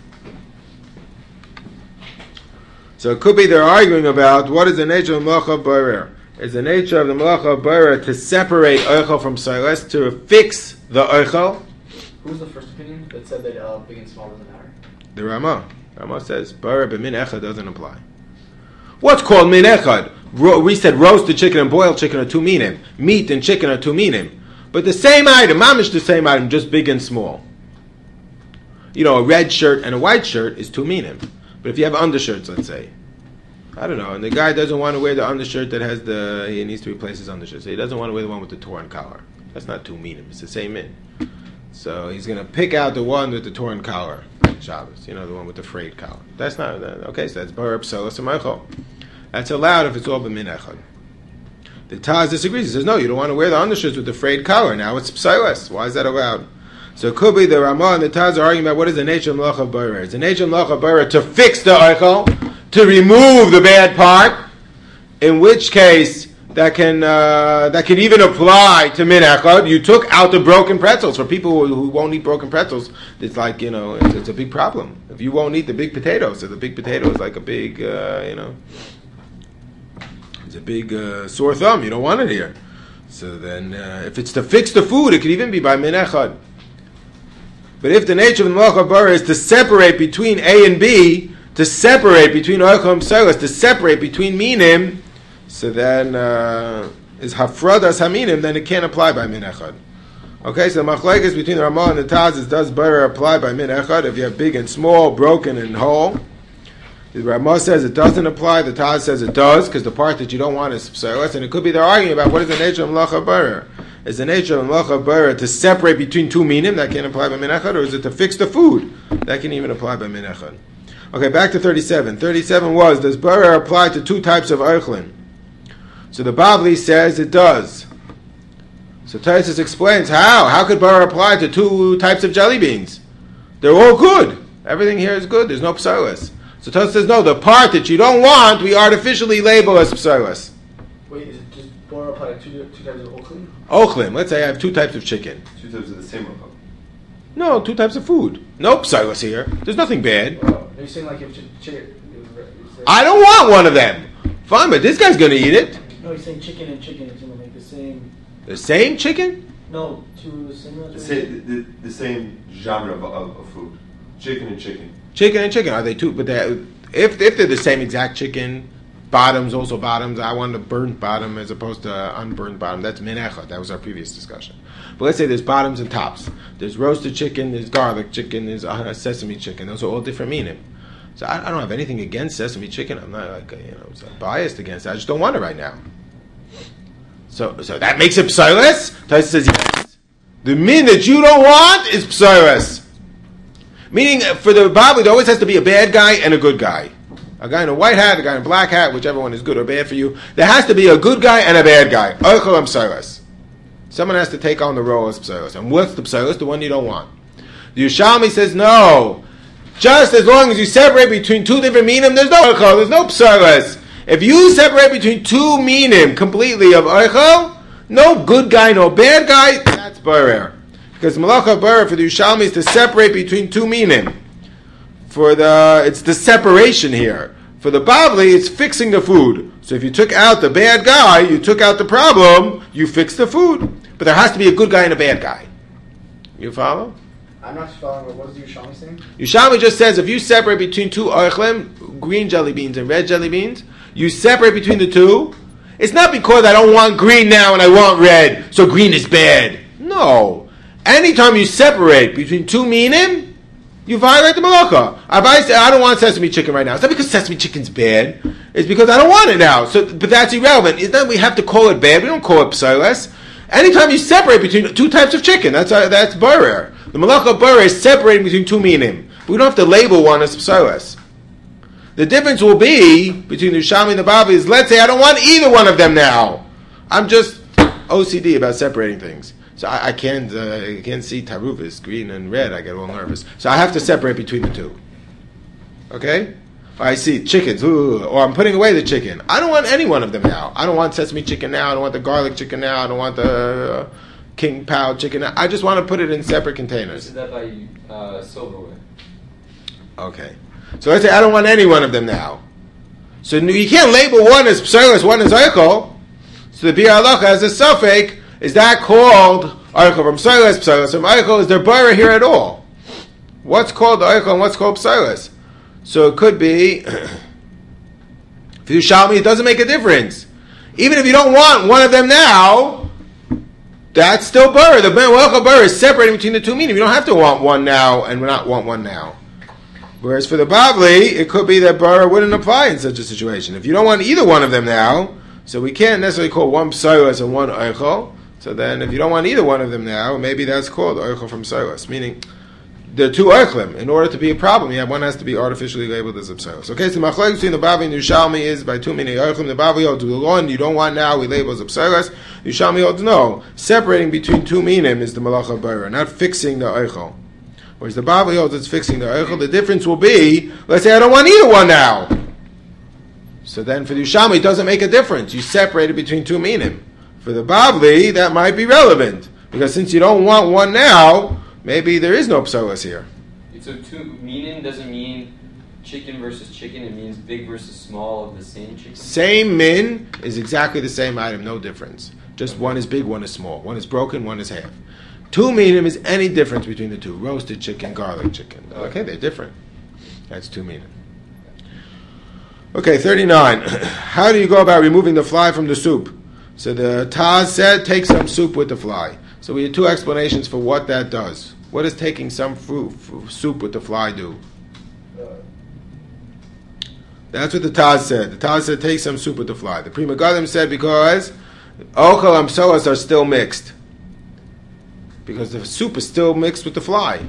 So it could be they're arguing about what is the nature of Malacha Bora. Is the nature of the Malacha Bora to separate Oichel from psolas, to fix the Oichel? Who was the first opinion that said that uh, big and small doesn't matter? The Ramah. Ramah says, Bora b'min echad doesn't apply. What's called min echad? Ro- we said roasted chicken and boiled chicken are two minim. Meat and chicken are two minim. But the same item, mamish the same item, just big and small. You know, a red shirt and a white shirt is two minim. But if you have undershirts, let's say, I don't know, and the guy doesn't want to wear the undershirt that has the, he needs to replace his undershirt, so he doesn't want to wear the one with the torn collar. That's not two minim, it's the same min. So he's going to pick out the one with the torn collar, Shabbos, you know, the one with the frayed collar. That's not, okay, so that's Bora Psolas and Meichel. That's allowed if it's all b'min echad. The Taz disagrees. He says, no, you don't want to wear the undershirts with the frayed collar. Now it's Psolas. Why is that allowed? So it could be the Ramah and the Taz are arguing about what is the nature of Malacha of Bora. Is the nature of Malacha of Bora to fix the Eichel, to remove the bad part, in which case that can uh, that can even apply to min echad. You took out the broken pretzels. For people who, who won't eat broken pretzels, it's like, you know, it's, it's a big problem. If you won't eat the big potatoes, so the big potato is like a big, uh, you know, it's a big uh, sore thumb. You don't want it here. So then, uh, if it's to fix the food, it could even be by min echad. But if the nature of the Malacha Bora is to separate between A and B, to separate between Oichel and Psolas, to separate between minim, so then uh, is hafradas haminim, then it can't apply by min echad. Okay, so the machlekes between the Ramah and the Taz is does Barer apply by min echad if you have big and small, broken and whole? The Ramah says it doesn't apply. The Taz says it does because the part that you don't want is psaros, and it could be they're arguing about what is the nature of melacha barer. Is the nature of melacha barer to separate between two minim that can apply by min echad, or is it to fix the food that can even apply by min echad? Okay, back to thirty-seven. thirty-seven was, does barer apply to two types of eichlin? So the Bavli says it does. So Taisus explains how. How could barer apply to two types of jelly beans? They're all good. Everything here is good. There's no psaros. So Taisus says, no, the part that you don't want, we artificially label as psaros. Wait, is it just barer apply to two, two types of ochlim? Ochlim. Let's say I have two types of chicken. Two types of the same one. No, two types of food. No psaros here. There's nothing bad. Oh, are you saying like if chicken? I don't want one of them. Fine, but this guy's going to eat it. No, he's saying chicken and chicken is going to make the same. The same chicken? No, two similar. The same, the, the same genre of, of, of food. Chicken and chicken. Chicken and chicken. Are they two? But they're, if if they're the same exact chicken, bottoms also bottoms. I want a burnt bottom as opposed to unburnt bottom. That's min echad. That was our previous discussion. But let's say there's bottoms and tops. There's roasted chicken. There's garlic chicken. There's uh, sesame chicken. Those are all different meaning. So I, I don't have anything against sesame chicken. I'm not like you know biased against it. I just don't want it right now. So, so that makes it psaros? Taisa says yes. The min that you don't want is psaros. Meaning, for the Bible, there always has to be a bad guy and a good guy. A guy in a white hat, a guy in a black hat, whichever one is good or bad for you. There has to be a good guy and a bad guy. Oichel and psaros. Someone has to take on the role as psaros. And what's the psaros? The one you don't want. The Yerushalmi says no. Just as long as you separate between two different minim, there's no oichel, there's no psaros. If you separate between two minim completely of oichel, no good guy, no bad guy, that's barer. Because malacha barer for the Yerushalmi is to separate between two minim. For the it's the separation here. For the Bavli, it's fixing the food. So if you took out the bad guy, you took out the problem, you fixed the food. But there has to be a good guy and a bad guy. You follow? I'm not following, but what is the Yerushalmi saying? Yerushalmi just says if you separate between two oichlim, green jelly beans and red jelly beans, you separate between the two. It's not because I don't want green now and I want red, so green is bad. No. Anytime you separate between two minim, you violate the malacha. If I say I don't want sesame chicken right now, it's not because sesame chicken's bad. It's because I don't want it now. So, but that's irrelevant. It's not we have to call it bad. We don't call it psaros. Anytime you separate between two types of chicken, that's uh, that's barer. The malacha barer is separating between two minim. We don't have to label one as psaros. The difference will be between the Yerushalmi and the Bavli is, let's say I don't want either one of them now. I'm just O C D about separating things. So I, I can't uh, I can't see tarufis, green and red. I get all nervous. So I have to separate between the two. Okay? I see chickens, ooh, or I'm putting away the chicken. I don't want any one of them now. I don't want sesame chicken now. I don't want the garlic chicken now. I don't want the uh, king pao chicken now. I just want to put it in separate containers. This is that by uh, silverware. Okay. So let's say I don't want any one of them now. So you can't label one as psaros, one as oichel. So the Biur Halacha has a suffix. Is that called oichel from psaros, psaros from oichel? Is there barer here at all? What's called oichel and what's called psaros? So it could be, for Yerushalmi, it doesn't make a difference. Even if you don't want one of them now, that's still barer. The oichel barer is separating between the two meaning. You don't have to want one now and not want one now. Whereas for the Bavli, it could be that barer wouldn't apply in such a situation. If you don't want either one of them now, so we can't necessarily call one psaros and one oichel. So then, if you don't want either one of them now, maybe that's called oichel from psaros, meaning the two oichlim. In order to be a problem, yeah, one has to be artificially labeled as a psaros. Okay, so the machlokes between the Bavli and Yerushalmi is by two many oichlim. The Bavli holds the one you don't want now, we label as a psaros. Yerushalmi holds no. Separating between two minim is the malacha barer, not fixing the oichel. Whereas the Bavli holds it's fixing the oichel. The difference will be, let's say I don't want either one now. So then for the Yerushalmi, it doesn't make a difference. You separated between two minim. For the Bavli, that might be relevant. Because since you don't want one now, maybe there is no psaros here. So two minim doesn't mean chicken versus chicken. It means big versus small of the same chicken. Same min is exactly the same item, no difference. Just one is big, one is small. One is broken, one is half. Two minim is any difference between the two. Roasted chicken, garlic chicken. Okay, they're different. That's two minim. Okay, thirty-nine. How do you go about removing the fly from the soup? So the Taz said, take some soup with the fly. So we had two explanations for what that does. What does taking some fruit, f- soup with the fly do? Uh, That's what the Taz said. The Taz said take some soup with the fly. The Pri Megadim said because ochel and psoas are still mixed. Because the soup is still mixed with the fly.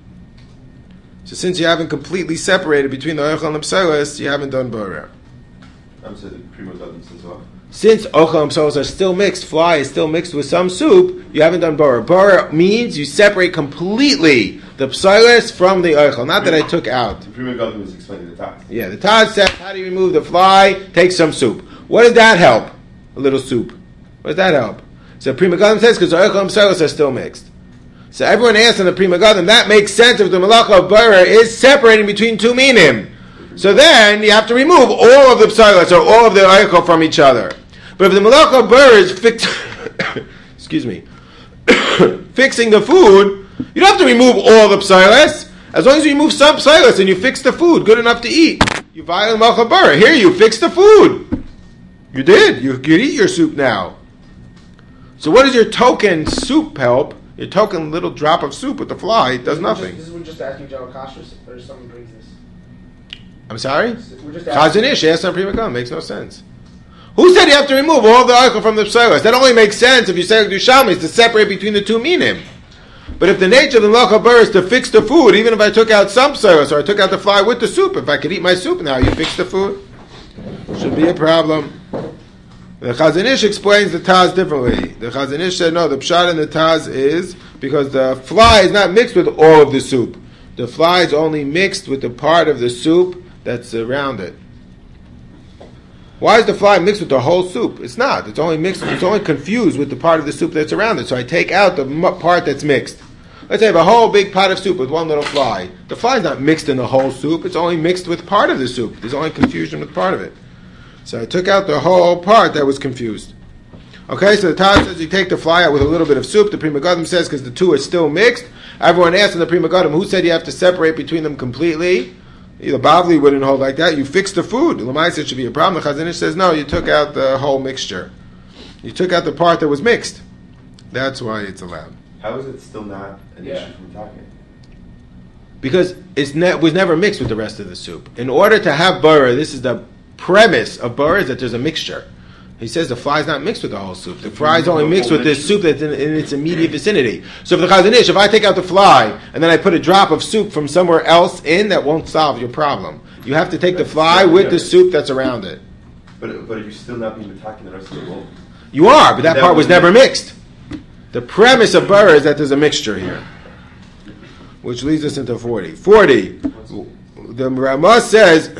So since you haven't completely separated between the ochel and the psoas, you haven't done borer. I'm saying the primo doesn't since off. Since ochel and psoas are still mixed, fly is still mixed with some soup, you haven't done borer. Borer means you separate completely the psoas from the ochel. Not that I took out. The primo doesn't was explaining the Taz. Yeah, the Taz said, how do you remove the fly? Take some soup. What does that help? A little soup. What does that help? So Pri Megadim says, because the ochel and psoas are still mixed. So everyone asks in the Pri Megadim, that makes sense if the malacha of borer is separating between two minim. So then you have to remove all of the psoas or all of the ochel from each other. But if the malacha of borer is fix- excuse me, fixing the food, you don't have to remove all the psoas. As long as you remove some psoas and you fix the food, good enough to eat. You violate the malacha of borer. Here you fix the food. You did. You could eat your soup now. So what does your token soup help? Your token little drop of soup with the fly does nothing. This is we're just asking general kashrus, or someone brings this. I'm sorry? We're just asking. Chazon Ish asked on Pri Megadim. Makes no sense. Who said you have to remove all the ochel from the psoas? That only makes sense if you say Yerushalmi to separate between the two minim. But if the nature of the malacha of borer is to fix the food, even if I took out some psoas or I took out the fly with the soup, if I could eat my soup now, you fix the food. Should be a problem. The Chazon Ish explains the Taz differently. The Chazon Ish said, no, the pshat in the Taz is because the fly is not mixed with all of the soup. The fly is only mixed with the part of the soup that's around it. Why is the fly mixed with the whole soup? It's not. It's only mixed. It's only confused with the part of the soup that's around it. So I take out the m- part that's mixed. Let's say I have a whole big pot of soup with one little fly. The fly is not mixed in the whole soup. It's only mixed with part of the soup. There's only confusion with part of it. So I took out the whole part that was confused. Okay, so the Taz says you take the fly out with a little bit of soup. The Pri Megadim says because the two are still mixed. Everyone asks in the Pri Megadim, who said you have to separate between them completely? The Bavli wouldn't hold like that. You fix the food. The Lamaisa should be a problem. The Chazon Ish says no, you took out the whole mixture. You took out the part that was mixed. That's why it's allowed. How is it still not an Yeah. issue from talking? Because it ne- was never mixed with the rest of the soup. In order to have borer, this is the premise of borer, is that there's a mixture. He says the fly is not mixed with the whole soup. The fly is only mixed with this soup that's in, in its immediate vicinity. So if the Chazon Ish, if I take out the fly and then I put a drop of soup from somewhere else in, that won't solve your problem. You have to take the fly with the soup that's around it. But but are you still not being attacking the rest of the world? You are, but that, That part was was never mixed. The premise of borer is that there's a mixture here. Which leads us into forty. forty. The Ramah says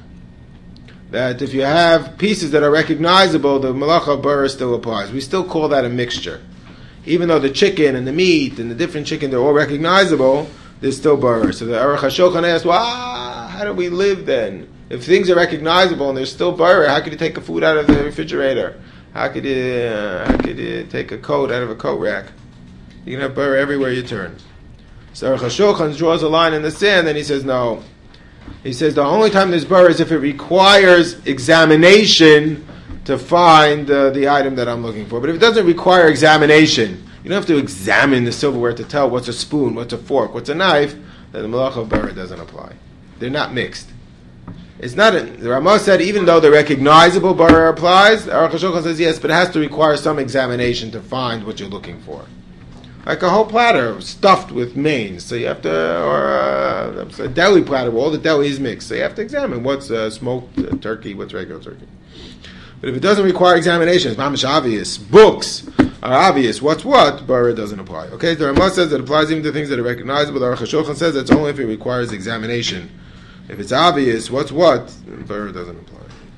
that if you have pieces that are recognizable, the malacha of borer still applies. We still call that a mixture. Even though the chicken and the meat and the different chicken, they're all recognizable, there's still borer. So the Aruch HaShulchan asked, well, ah, how do we live then? If things are recognizable and there's still borer, how could you take a food out of the refrigerator? How could you, uh, how could you take a coat out of a coat rack? You can have borer everywhere you turn. So Aruch HaShulchan draws a line in the sand and he says, no. He says the only time there's borer is if it requires examination to find uh, the item that I'm looking for. But if it doesn't require examination, you don't have to examine the silverware to tell what's a spoon, what's a fork, what's a knife, then the malacha of borer doesn't apply. They're not mixed. It's not. A, the Ramah said even though the recognizable borer applies, Aruch HaShulchan says yes, but it has to require some examination to find what you're looking for. Like a whole platter stuffed with mains. So you have to, or a, a deli platter where all the deli is mixed. So you have to examine what's uh, smoked uh, turkey, what's regular turkey. But if it doesn't require examination, it's mamish obvious. Books are obvious. What's what? Borer doesn't apply. Okay, the Ramah says it applies even to things that are recognizable. The Aruch HaShulchan says it's only if it requires examination. If it's obvious what's what, borer doesn't apply.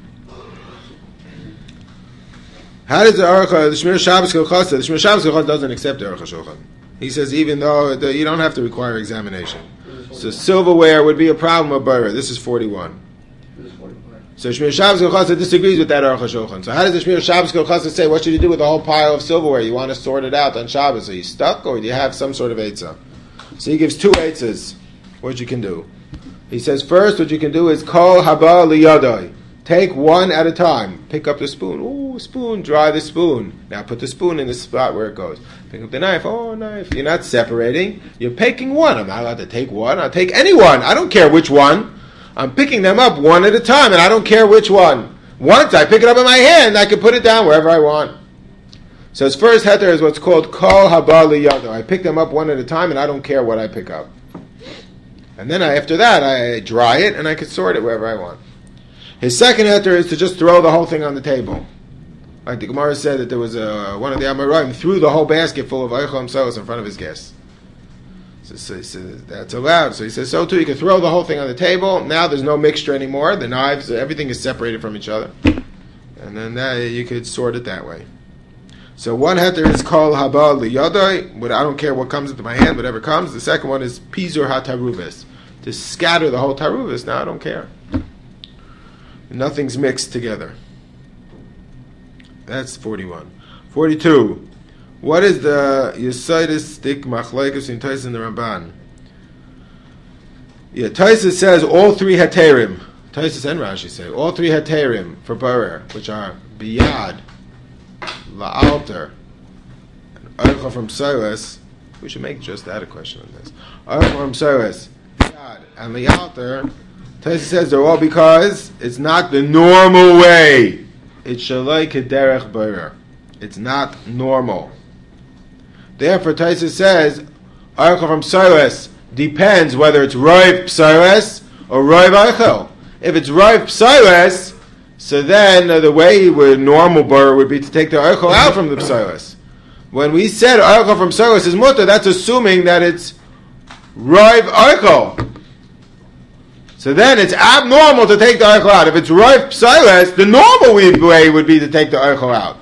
How does the Aruch, the Shmir Shabbos Kol The Shmir Shabbos Kol doesn't accept the Aruch HaShulchan. He says even though the, you don't have to require examination. So silverware would be a problem of borer. This is forty-one. So Shmir Shabbos Kol disagrees with that Aruch HaShulchan. So how does the Shmir Shabbos Kol say what should you do with the whole pile of silverware? You want to sort it out on Shabbos. Are you stuck or do you have some sort of eitzah? So he gives two eitzahs. What you can do. He says first what you can do is kol haba liyadai. Take one at a time. Pick up the spoon. Ooh, spoon. Dry the spoon. Now put the spoon in the spot where it goes. Pick up the knife. Oh, knife. You're not separating. You're picking one. I'm not allowed to take one. I'll take any one. I don't care which one. I'm picking them up one at a time, and I don't care which one. Once I pick it up in my hand, I can put it down wherever I want. So his first heter is what's called kol haba liyado. I pick them up one at a time, and I don't care what I pick up. And then I, after that, I dry it, and I can sort it wherever I want. His second heter is to just throw the whole thing on the table. Like the Gemara said that there was a, one of the Amoraim threw the whole basket full of Eichel Himselos in front of his guests. So, so he says, that's allowed. So he says, so too, you can throw the whole thing on the table. Now there's no mixture anymore. The knives, everything is separated from each other. And then that, you could sort it that way. So one heter is called haba liyadai, but I don't care what comes into my hand, whatever comes. The second one is pizur hataruvis, to scatter the whole taruvis. Now I don't care. Nothing's mixed together. That's forty-one. forty-two. What is the Yesodistic Machlekes in Taisus and the Ramban? Yeah, Taisus says all three heterim. Taisus and Rashi say all three heterim for Barer, which are Biyad, La'alter, and Eichel from Soles. We should make just that a question on this. Eichel from Soles, Biyad, and La'alter. Taisus says they're all because it's not the normal way. It's Shalai Kederech Barer. It's not normal. Therefore, Taisus says, Eichel from Psoles depends whether it's Roiv Psoles or Roiv Eichel. If it's Roiv Psoles, so then uh, the way with normal bar would be to take the Eichel out from the Psoles. When we said Eichel from Psoles is mutter, that's assuming that it's Roiv Eichel. So then it's abnormal to take the Eichel out. If it's Roiv Psoles, the normal way would be to take the Eichel out.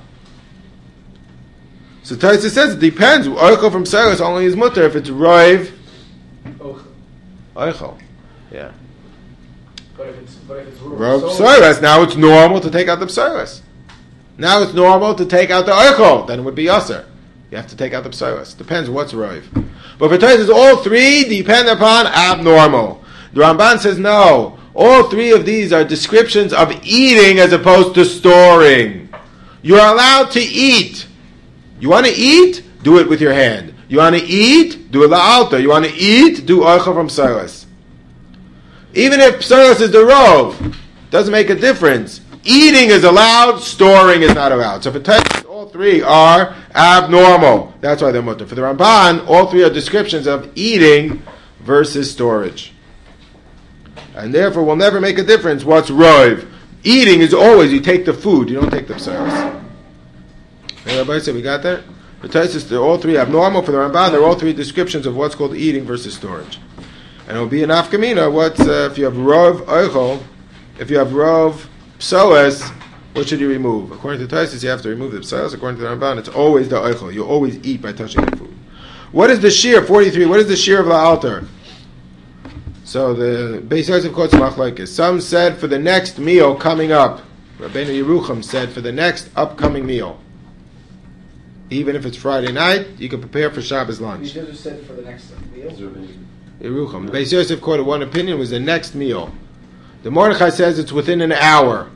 So Taisus says it depends. Eichel from Psoles only is mutter if it's Roiv Eichel. Yeah. But if it's but if it's Roiv Psoles, now it's normal to take out the Psoles. Now it's normal to take out the Eichel. Then it would be Yasser. You have to take out the Psoles. Depends what's Roiv. But for Taisus, all three depend upon abnormal. The Ramban says no. All three of these are descriptions of eating as opposed to storing. You're allowed to eat. You want to eat? Do it with your hand. You want to eat? Do it la'alta. You want to eat? Do Eichel from Psoles. Even if Psoles is the rov, doesn't make a difference. Eating is allowed, storing is not allowed. So for Taisus, all three are abnormal. That's why they're mutter. For the Ramban, all three are descriptions of eating versus storage. And therefore will never make a difference what's rov. Eating is always, you take the food, you don't take the Psoles. Everybody said we got that? For Taisus, they're all three abnormal. For the Ramban, they're all three descriptions of what's called eating versus storage. And it will be an afkamina. What's uh, if you have rov eichel, if you have rov psoles, what should you remove? According to Taisus, you have to remove the psoles. According to the Ramban, it's always the eichel. You always eat by touching the food. What is the shear? forty-three. What is the shear of the altar? So the Beis Yosef quotes machlokes. Some said for the next meal coming up. Rabbeinu Yerucham said for the next upcoming meal. Even if it's Friday night, you can prepare for Shabbos lunch. You just said for the next meal. Yerucham. Beis Yosef quoted one opinion was the next meal. The Mordechai says it's within an hour.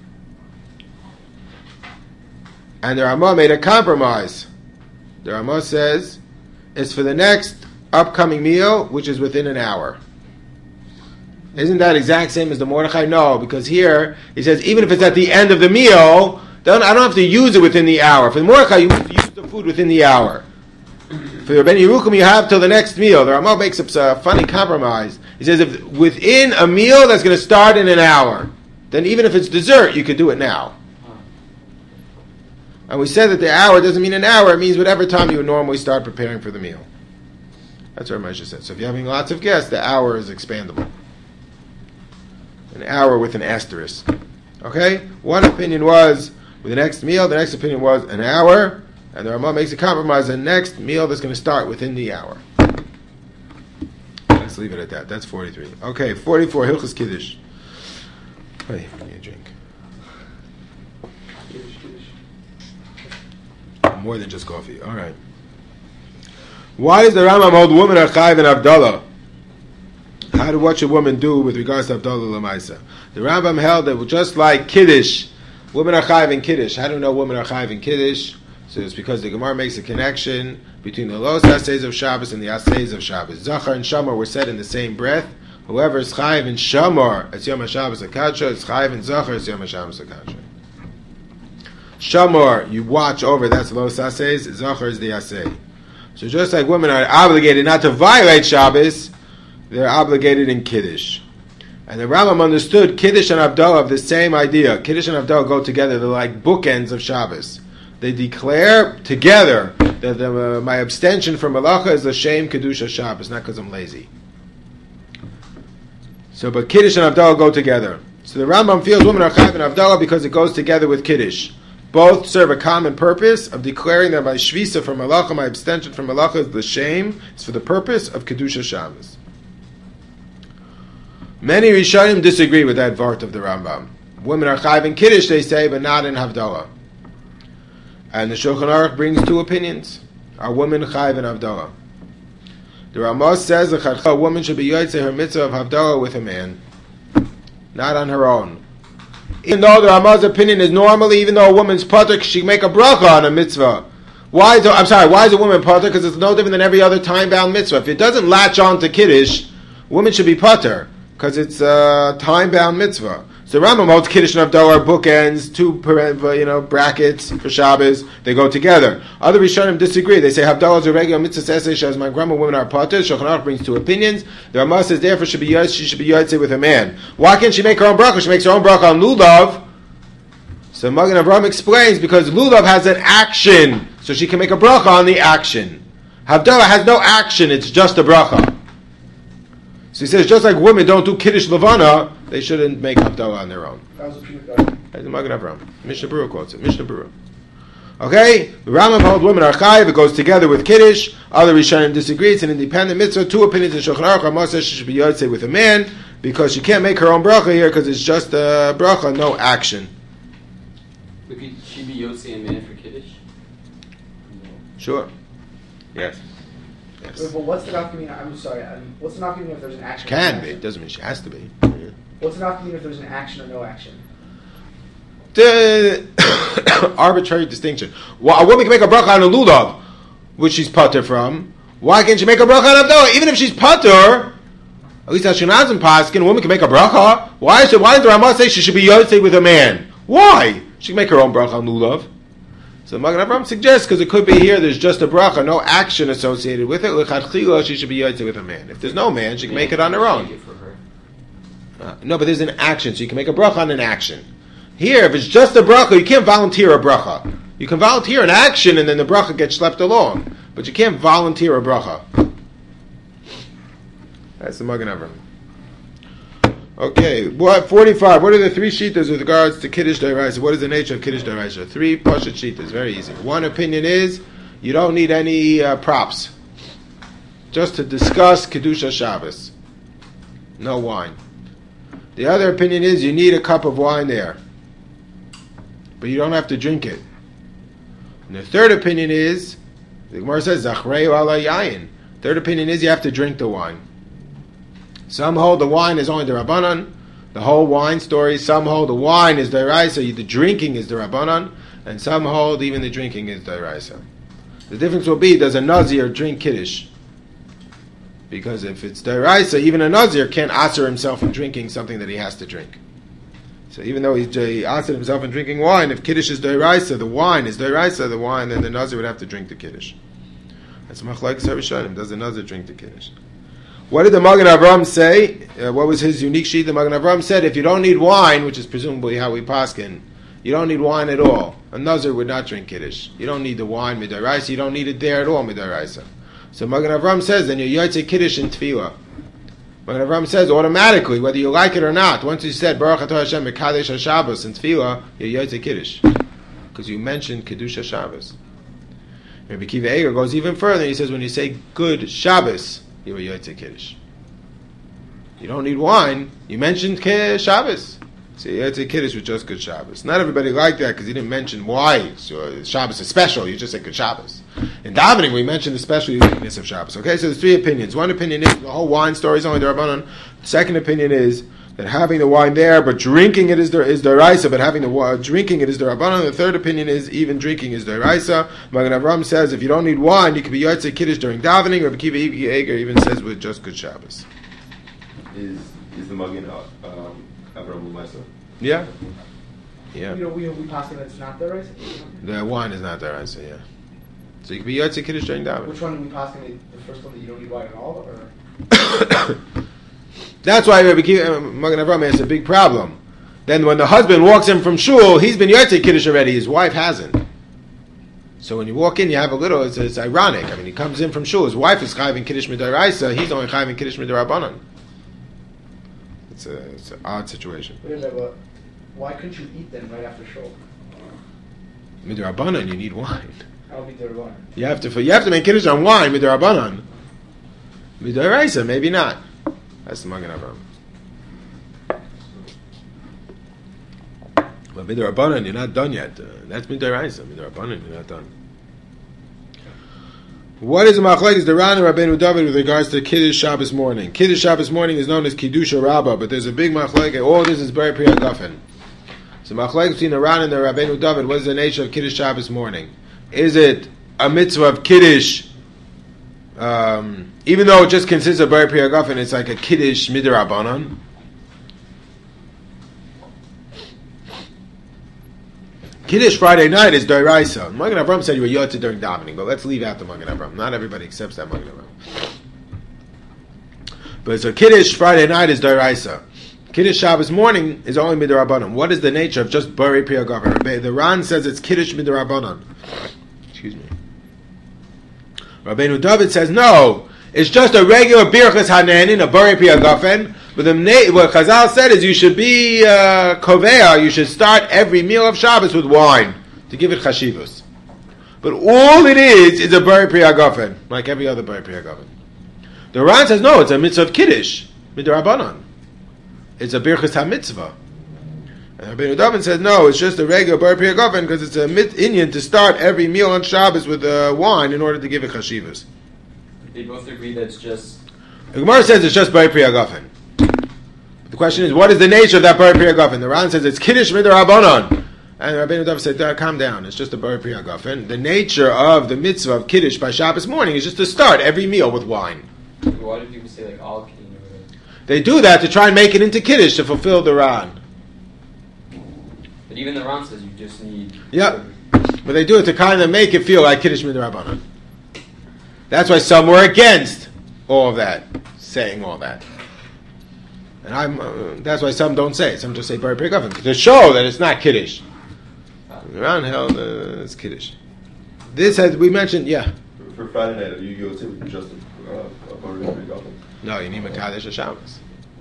And the Ramah made a compromise. The Ramah says it's for the next upcoming meal, which is within an hour. Isn't that exact same as the Mordechai? No, because here he says even if it's at the end of the meal, don't, I don't have to use it within the hour. For the Mordechai, you use the food within the hour. For the Ben Yerucham, you have till the next meal. The Ramah makes a funny compromise. He says if within a meal that's going to start in an hour, then even if it's dessert, you could do it now. And we said that the hour doesn't mean an hour; it means whatever time you would normally start preparing for the meal. That's what Moshe said. So if you're having lots of guests, the hour is expandable. An hour with an asterisk. Okay? One opinion was with the next meal, the next opinion was an hour, and the Ramah makes a compromise, the next meal that's going to start within the hour. Let's leave it at that. That's forty-three. Okay, forty-four, Hilchos Kiddush. Hey, give me a drink. More than just coffee. All right. Why does the Rambam hold women are chayiv and Havdalah? How do what should women do with regards to Havdalah Lamaisa? The Rambam held that just like Kiddush, women are chayiv in Kiddush. How do we know women are chayiv in Kiddush? So it's because the Gemara makes a connection between the los aseis of Shabbos and the aseis of Shabbos. Zachar and Shamar were said in the same breath. Whoever is chayiv in Shamar, it's Yom HaShabbos HaKadsha. It's chayiv in Zachar, it's Yom HaShabbos HaKadsha. Shamar, you watch over, that's los aseis. Zachar is the asei. So just like women are obligated not to violate Shabbos, they're obligated in Kiddush. And the Rambam understood Kiddush and Havdalah of the same idea. Kiddush and Havdalah go together. They're like bookends of Shabbos. They declare together that the, uh, my abstention from Malacha is l'shem Kedusha Shabbos, not because I'm lazy. So, but Kiddush and Havdalah go together. So the Rambam feels women are chayav in Havdalah because it goes together with Kiddush. Both serve a common purpose of declaring that my shvisa from Malacha, my abstention from Malacha is l'shem, it's for the purpose of Kedusha Shabbos. Many Rishonim disagree with that vart of the Rambam. Women are chayav in Kiddush, they say, but not in Havdalah. And the Shulchan Aruch brings two opinions. Are women chayav in Havdalah? The Ramah says a woman should be yotzei her mitzvah of Havdalah with a man, not on her own. Even though the Ramah's opinion is normally, even though a woman's pater, she can make a bracha on a mitzvah. Why is a, I'm sorry, why is a woman pater? Because it's no different than every other time-bound mitzvah. If it doesn't latch on to Kiddush, women should be pater, because it's a time-bound mitzvah. So Rambam holds Kiddush and Havdalah are bookends, two you know brackets for Shabbos. They go together. Other Rishonim disagree. They say Havdalah is a regular mitzvah sesei as my grandma women are pater. Shulchan Aruch brings two opinions. The Ramah says therefore should be yotze, she should be yotzei with a man. Why can't she make her own bracha? She makes her own bracha on lulav. So Magen Avraham explains because lulav has an action, so she can make a bracha on the action. Havdalah has no action; it's just a bracha. So he says, just like women don't do Kiddush Levana, they shouldn't make Havdalah on their own. That was a pure God. The Magen Avraham. Mishnah Berurah quotes it. Mishnah Berurah. Okay? The Rambam holds women are chayiv. It goes together with Kiddush. Other Rishonim disagree. It's an independent mitzvah. Two opinions in Shulchan Aruch. Ramah says she should be yotzei with a man because she can't make her own bracha here because it's just a bracha, no action. But could she be yotzei a man for Kiddush? Sure. Yes. Yes. But what's the nafkamina? I'm sorry. I'm, what's the nafkamina if there's an action? She can be. It doesn't mean she has to be. Yeah. What's the nafkamina if there's an action or no action? The arbitrary distinction. Well, a woman can make a bracha on a lulav, which she's pater from. Why can't she make a bracha on Havdalah? Even if she's pater, at least Ashkenazim paskin, a woman can make a bracha. Why should? Why does the Ramah say she should be yotzei with a man? Why? She can make her own bracha on lulav. So Magen Avraham suggests, because it could be here, there's just a bracha, no action associated with it. L'chadchila, she should be yotzei with a man. If there's no man, she can make it on her own. Uh, no, but there's an action, so you can make a bracha on an action. Here, if it's just a bracha, you can't volunteer a bracha. You can volunteer an action, and then the bracha gets schlepped along. But you can't volunteer a bracha. That's the Magen Avraham. Okay, what forty-five? What are the three shittas with regards to Kiddush D'Oraisa? What is the nature of Kiddush D'Oraisa? Three pashat shittas, very easy. One opinion is you don't need any uh, props, just to discuss Kedusha Shabbos. No wine. The other opinion is you need a cup of wine there, but you don't have to drink it. And the third opinion is the Gemara says Zachrei ala yayin. Third opinion is you have to drink the wine. Some hold the wine is only the Rabbanan, the whole wine story. Some hold the wine is the D'Oraisa, the drinking is the Rabbanan, and some hold even the drinking is the D'Oraisa. The difference will be, does a Nazir drink Kiddush? Because if it's D'Oraisa, even a Nazir can't asser himself in drinking something that he has to drink. So even though he's he assered himself in drinking wine, if Kiddush is D'Oraisa, the wine is D'Oraisa, the wine, then the Nazir would have to drink the Kiddush. That's Machlokes HaRishonim. Does the Nazir drink the Kiddush? What did the Magen Avraham say? Uh, what was his unique sheet? The Magen Avraham said, if you don't need wine, which is presumably how we paskin, you don't need wine at all. A Nazir would not drink Kiddush. You don't need the wine midaraisa. You don't need it there at all midaraisa. So Magen Avraham says, then you're yotzei Kiddush in Tefillah. Magen Avraham says, automatically, whether you like it or not, once you said, Baruch Atah Hashem Mekadesh HaShabbos in Tefillah, you're yotzei Kiddush. Because you mentioned Kiddush HaShabbos. Rabbi Akiva Eiger goes even further. He says, when you say good Shabbos, you are yotzei Kiddush. You don't need wine. You mentioned Shabbos. So yotzei Kiddush with just good Shabbos. Not everybody liked that because he didn't mention why so Shabbos is special. You just said good Shabbos. In davening, we mentioned the special uniqueness of Shabbos. Okay, so there's three opinions. One opinion is the whole wine story is only the Rabbanan. The second opinion is that having the wine there, but drinking it is the is deraisa, but having the wa- drinking it is the rabbanon. The third opinion is even drinking is deraisa. Magen Avraham says if you don't need wine, you can be yotze kiddush during davening. Rabbi Kiva Eger even says with just good Shabbos. Is is the Magen uh, um, Avraham Umaisa? Yeah, yeah. You know, we we pass it that's not the right. The wine is not deraisa. Yeah, so you can be yotze kiddush during davening. Which one are we passing? it? The first one that you don't need wine at all, or That's why Rabbi Kiva, uh, Magen Avraham has a big problem. Then when the husband walks in from shul, he's been yotze kiddush already. His wife hasn't. So when you walk in, you have a little. It's, it's ironic. I mean, he comes in from shul. His wife is chayv kiddush midaraisa. He's only chayv kiddush midarabanan. It's a it's an odd situation. wait a minute, but why couldn't you eat then right after shul? Midarabanan, you need wine. I don't need the wine. You have to you have to make kiddush on wine midarabanan. Midaraisa, maybe not. That's the Magen Avraham. But midarabanan, you're not done yet. Uh, that's midaraisa. Midarabanan, you're not done. What is the machlekes the Ran and Rabbeinu David with regards to Kiddush Shabbos morning? Kiddush Shabbos morning is known as Kiddusha Rabbah, but there's a big machlekes. All this is very Pri Hagafen. So machlekes between the Ran and the Rabbeinu David. What is the nature of Kiddush Shabbos morning? Is it a mitzvah of Kiddush? Um, even though it just consists of Bari Pri Hagafen, it's like a Kiddush Midirabanan. Kiddush Friday night is Doiraisa. Magen Avraham said you were yotze during davening, but let's leave out the Magen Avraham. Not everybody accepts that Magen Avraham. But so Kiddush Friday night is Doiraisa. Kiddush Shabbos morning is only Midirabanan. What is the nature of just Bari Pri Hagafen? The Ran says it's Kiddush Midirabanan. Excuse me. Rabbeinu David says no. It's just a regular birchas hanenin, a Bari Pri Hagafen. But the, what Chazal said is you should be uh, kovea. You should start every meal of Shabbos with wine to give it chashivus. But all it is is a Bari Pri Hagafen, like every other Bari Pri Hagafen. The Ran says no. It's a mitzvah of kiddush midrabanan. It's a birchas hamitzvah. And Rabbeinu David says no. It's just a regular Bari Pri Hagafen because it's a mit inyan to start every meal on Shabbos with uh, wine in order to give it chashivus. They both agree that it's just. The Gemara says it's just Bari Pri Hagafen. The question is, what is the nature of that Bari Pri Hagafen? The Ran says it's Kiddush Midirabanan. And Rabbeinu David said, calm down, it's just a Bari Pri Hagafen. The nature of the mitzvah of Kiddush by Shabbos morning is just to start every meal with wine. Why do people say like all king or whatever? They do that to try and make it into Kiddush to fulfill the Ran. But even the Ran says you just need. Yeah, but they do it to kind of make it feel like Kiddush Midirabanan. That's why some were against all of that, saying all that. And I'm. Uh, that's why some don't say it. Some just say Bari Pri Hagafen to show that it's not Kiddush. Around hell, uh, it's Kiddush. This has we mentioned, yeah. For, for Friday night, are you go to just a, uh, a Bari Pri Hagafen? No, you need Mekadesh Shabbos.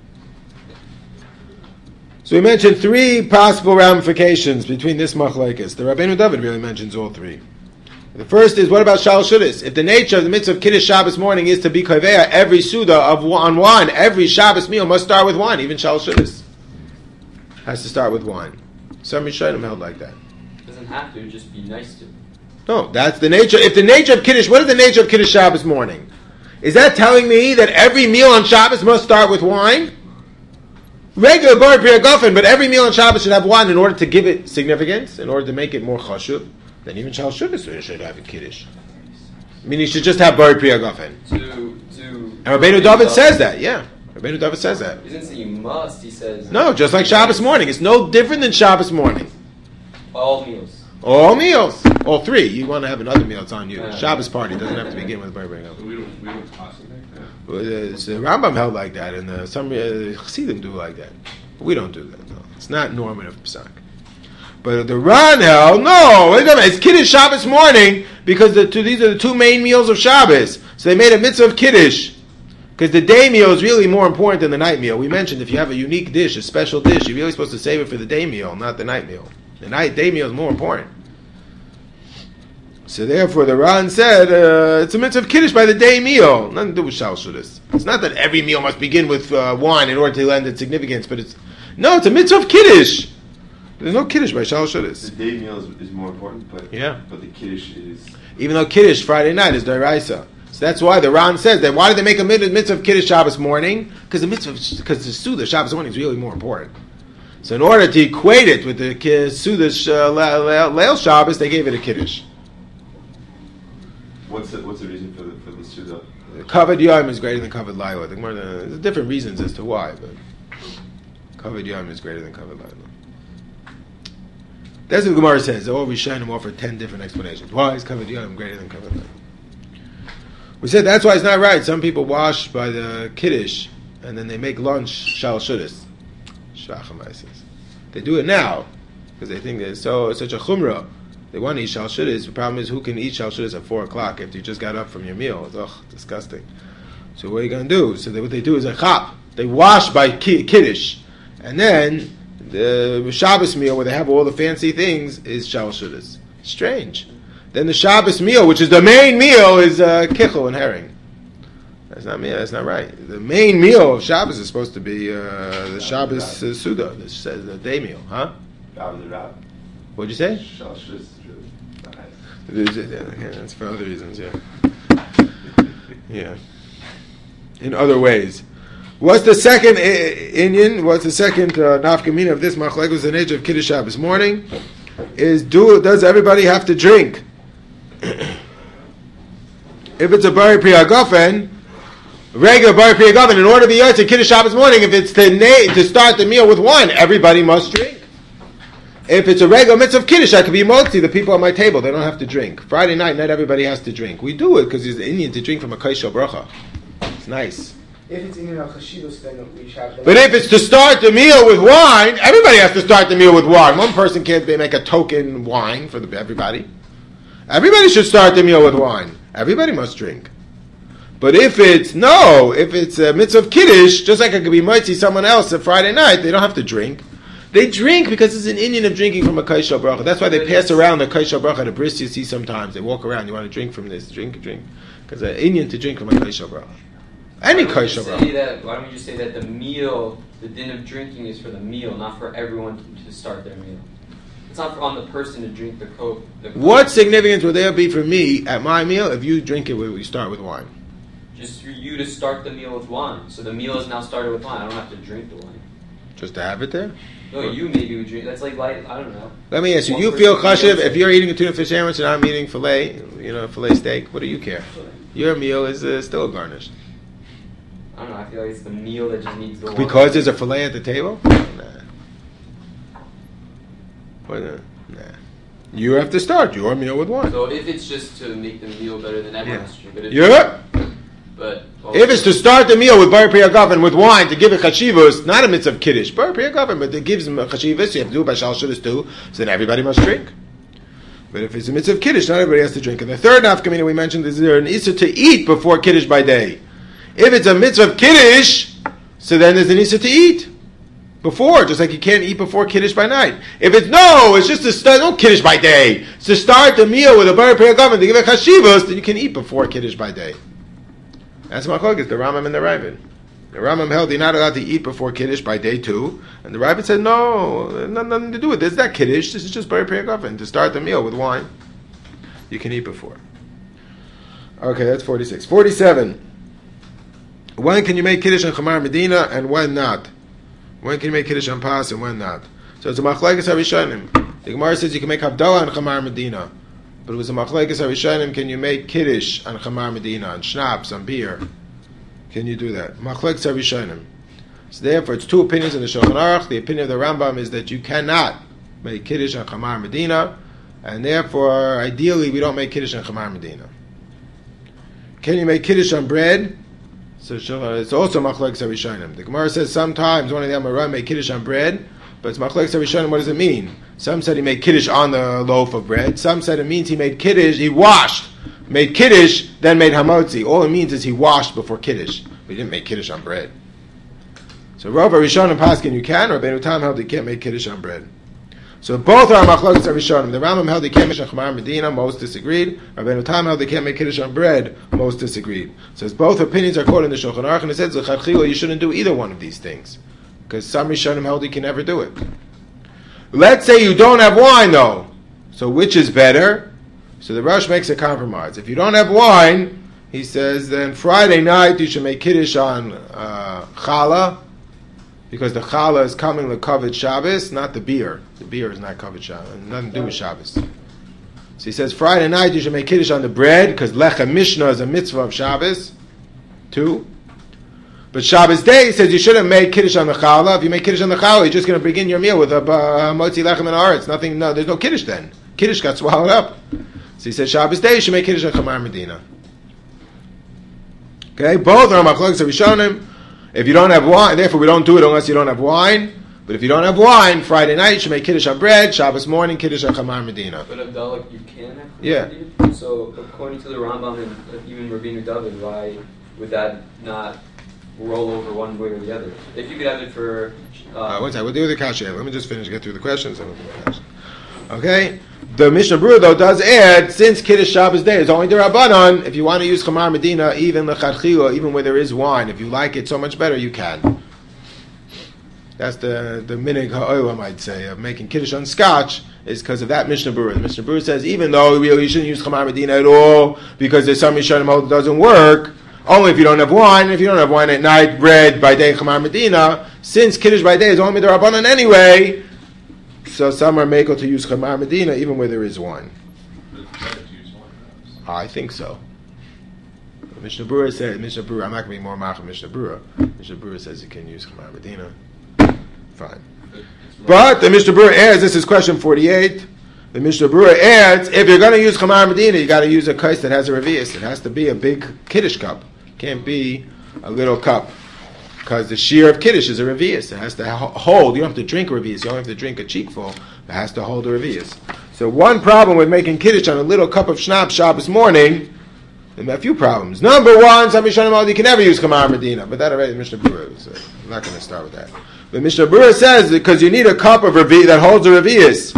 So we mentioned three possible ramifications between this machlekes. The Rabbeinu David really mentions all three. The first is, what about Shal Shuddis? If the nature of the mitzvah of Kiddush Shabbos morning is to be koveya, every suda of on wine, every Shabbos meal must start with wine. Even Shal Shuddis has to start with wine. Some Rishonim held like that. It doesn't have to, just be nice to. No, that's the nature. If the nature of Kiddush, what is the nature of Kiddush Shabbos morning? Is that telling me that every meal on Shabbos must start with wine? Regular Bari Pri Hagafen, but every meal on Shabbos should have wine in order to give it significance, in order to make it more chashuv. Then even Shal Shuddis should have a Kiddush. I mean, you should just have Bari Pri Hagafen. To, to. And Rabbeinu David says that, yeah. Rabbeinu David says that. He doesn't say you must, he says. No, just like Shabbos morning. It's no different than Shabbos morning. All meals. All meals. All three. You want to have another meal, it's on you. Yeah. Shabbos party doesn't have to begin with Bari Pri Hagafen. We don't, we don't toss it like that. Well, uh, so the Rambam held like that, and uh, some uh, Chassidim do like that. But we don't do that, no. It's not normative Pesach. But the Ran held, no, it's Kiddush Shabbos morning, because the two, these are the two main meals of Shabbos. So they made a mitzvah of Kiddush. Because the day meal is really more important than the night meal. We mentioned if you have a unique dish, a special dish, you're really supposed to save it for the day meal, not the night meal. The night day meal is more important. So therefore the Ran said, uh, it's a mitzvah of Kiddush by the day meal. Nothing to do with Shal Shuddis. It's not that every meal must begin with uh, wine in order to lend its significance, but it's, no, it's a mitzvah of Kiddush. There's no Kiddush by Shal Shuddis. The day meal is, is more important, but Yeah. but the Kiddush is. Even though Kiddush Friday night is Doraisa. So that's why the Ran says that. Why did they make a mitzvah of Kiddush Shabbos morning? Because the mitzvah, because the Suda Shabbos morning is really more important. So in order to equate it with the Suda uh, Leil Shabbos, they gave it a Kiddush. What's the, what's the reason for the, for the Suda? Kavod Yom is greater than Kavod Laila. There's different reasons as to why, but Kavod Yom is greater than Kavod Laila. That's what the Gemara says. All Rishonim offer ten different explanations. Why is Kavod Yom greater than Kavod Laila? We said that's why it's not right. Some people wash by the Kiddush and then they make lunch Shal Shudas. They do it now because they think there's so it's such a chumrah. They want to eat Shal Shudas. The problem is who can eat Shal Shudas at four o'clock after you just got up from your meal? It's ugh, disgusting. So what are you going to do? So they, what they do is a chap. They wash by ki- Kiddush. And then the Shabbos meal where they have all the fancy things is Shal Shudas. Strange. Then the Shabbos meal, which is the main meal, is uh, kichel and herring. That's not me. That's not right. The main meal of Shabbos is supposed to be uh, the Shabbos uh, Suda. This says the day meal, huh? What'd you say? Okay, that's for other reasons, yeah. Yeah. In other ways. What's the second I- Indian? What's the second uh, nafkamina of this machlekes the nature of Kiddush Shabbos morning? Is do does everybody have to drink? If it's a bari priyagofen, regular bari priyagofen, in order to be yotze Kiddush Shabbos morning, if it's to na- to start the meal with wine, everybody must drink. If it's a regular mitzvah of Kiddush, I could be motzi, the people at my table, they don't have to drink. Friday night, not everybody has to drink. We do it because it's Indian to drink from a kaisha bracha. It's nice. If it's in a chashivos, then we have. But if it's to start the meal with wine, everybody has to start the meal with wine. One person can't make a token wine for the, everybody. Everybody should start the meal with wine. Everybody must drink. But if it's, no, if it's a mitzvah of Kiddush, just like I could be mitzi someone else a Friday night, they don't have to drink. They drink because it's an Indian of drinking from a kaisha bracha. That's why they pass around the kaisha bracha, the bris you see sometimes. They walk around, you want to drink from this, drink, drink. Because an Indian to drink from a kaisha bracha. Any kaisha bracha. Why don't we just say that the meal, the din of drinking is for the meal, not for everyone to, to start their meal? It's not for, on the person to drink the coke. The coke. What significance would there be for me at my meal if you drink it when we start with wine? Just for you to start the meal with wine. So the meal is now started with wine. I don't have to drink the wine. Just to have it there? No, you maybe would drink. That's like light. I don't know. Let me ask you. One You feel person chashiv meal. if you're eating a tuna fish sandwich and I'm eating filet, you know, filet steak. What do you care? Your meal is uh, still garnished. I don't know. I feel like it's the meal that just needs the wine. Because there's a filet at the table? Nah. What, uh, nah. You have to start your meal with wine. So if it's just to make the meal better than everyone else, but if, Yeah. but If it's to start the meal with bar priyagavan, with wine, to give it chashivus, not a mitzvah of kiddush, bar priyagavan, but it gives them a chashivus, you have to do it by shal shudas too, so then everybody must drink. But if it's a mitzvah of kiddush, not everybody has to drink. And the third nafkamina we mentioned is there an issa to eat before kiddush by day. If it's a mitzvah of kiddush, so then there's an issa to eat before, just like you can't eat before kiddush by night. If it's no, it's just to start, no kiddush by day. It's to start the meal with a bar priyagavan, to give it chashivus, then you can eat before kiddush by day. That's machlokes, the Rambam and the Ravid. The Rambam held you're not allowed to eat before Kiddush by day two, and the Ravid said no, nothing, nothing to do with this. It's not Kiddush, this is just Bar Priyagavan, to start the meal with wine. You can eat before. Okay, that's forty-six. forty-seven. When can you make Kiddush on Chamar Medina and when not? When can you make Kiddush on Pas and when not? So it's a machlokes harishonim. The Gemara says you can make Havdalah on Chamar Medina. But it was a machlekes harishonim. Can you make kiddush on chamar medina, on schnapps, on beer? Can you do that? Machlekes harishonim. So therefore, it's two opinions in the Shulchan Aruch. The opinion of the Rambam is that you cannot make kiddush on chamar medina, and therefore, ideally, we don't make kiddush on chamar medina. Can you make kiddush on bread? So it's also machlekes harishonim. The Gemara says sometimes one of the Amoraim make kiddush on bread. But it's machlekes harishonim. What does it mean? Some said he made kiddush on the loaf of bread. Some said it means he made kiddush, he washed, made kiddush, then made hamotzi. All it means is he washed before kiddush, but he didn't make kiddush on bread. So Rav Harishonim Paskin you can, Rabbeinu Tam held you can't make kiddush on bread. So both are machlokes harishonim. The Rambam held you can't make kiddush on Medina, most disagreed. Rabbeinu Tam held you can't make kiddush on bread, most disagreed. So both opinions are quoted in the Shulchan Aruch, and it says you shouldn't do either one of these things. Because some Rishonim held you can never do it. Let's say you don't have wine though. So which is better? So the Rosh makes a compromise. If you don't have wine, he says then Friday night you should make kiddush on uh, challah, because the challah is coming to covet Shabbos, not the beer. The beer is not covet Shabbos, nothing to do with Shabbos. So he says Friday night you should make kiddush on the bread, because lechem mishnah is a mitzvah of Shabbos. Two. But Shabbos day, he says you shouldn't make kiddush on the challah. If you make kiddush on the challah, you're just going to begin your meal with a uh, motzi lechem and aretz. Nothing, no, there's no kiddush then. Kiddush got swallowed up. So he says Shabbos day, you should make kiddush on chamar medina. Okay, both are machlokes of Rishonim. If you don't have wine, therefore we don't do it unless you don't have wine. But if you don't have wine, Friday night you should make kiddush on bread. Shabbos morning, kiddush on chamar medina. But Abdallah, you can have Yeah. Medina? So according to the Rambam and even Rabbeinu David, why would that not roll over one way or the other? If you could have it for... Uh, Uh, one second, we'll do the kasha. Let me just finish, get through the questions. And we'll do the kasha. Okay? The Mishnah Berurah, though, does add, since Kiddush Shabbos day is only the Rabbanon, if you want to use Chamar Medina, even L'chadchila, even where there is wine, if you like it so much better, you can. That's the, the minig ha'olam, I'd say, of making Kiddush on Scotch, is because of that Mishnah Berurah. The Mishnah Berurah says, even though really you shouldn't use Chamar Medina at all, because there's some Rishonim hold it doesn't work, only if you don't have wine. If you don't have wine at night, bread by day, Chamar Medina. Since Kiddush by day is only the Rabbanon anyway, so some are makel to use Chamar Medina even where there is wine. I think so. Mishnah Berurah says, Mishnah Berurah, I'm not going to be more mach of Mishnah Berurah. Mishnah Berurah says you can use Chamar Medina. Fine. But the Mishnah Berurah adds, this is question forty-eight. The Mishnah Berurah adds, if you're going to use Chamar Medina, you got to use a kais that has a revius. It has to be a big Kiddush cup. Can't be a little cup, because the shear of Kiddush is a revius. It has to hold. You don't have to drink a revius. You don't have to drink a cheekful. It has to hold a revius. So one problem with making Kiddush on a little cup of schnapps Shabbos morning, there are a few problems. Number one, some Rishonim you can never use Chamar Medina, but that already Mishnah Berurah. So I'm not going to start with that. But Mishnah Berurah says because you need a cup of revius that holds a revius.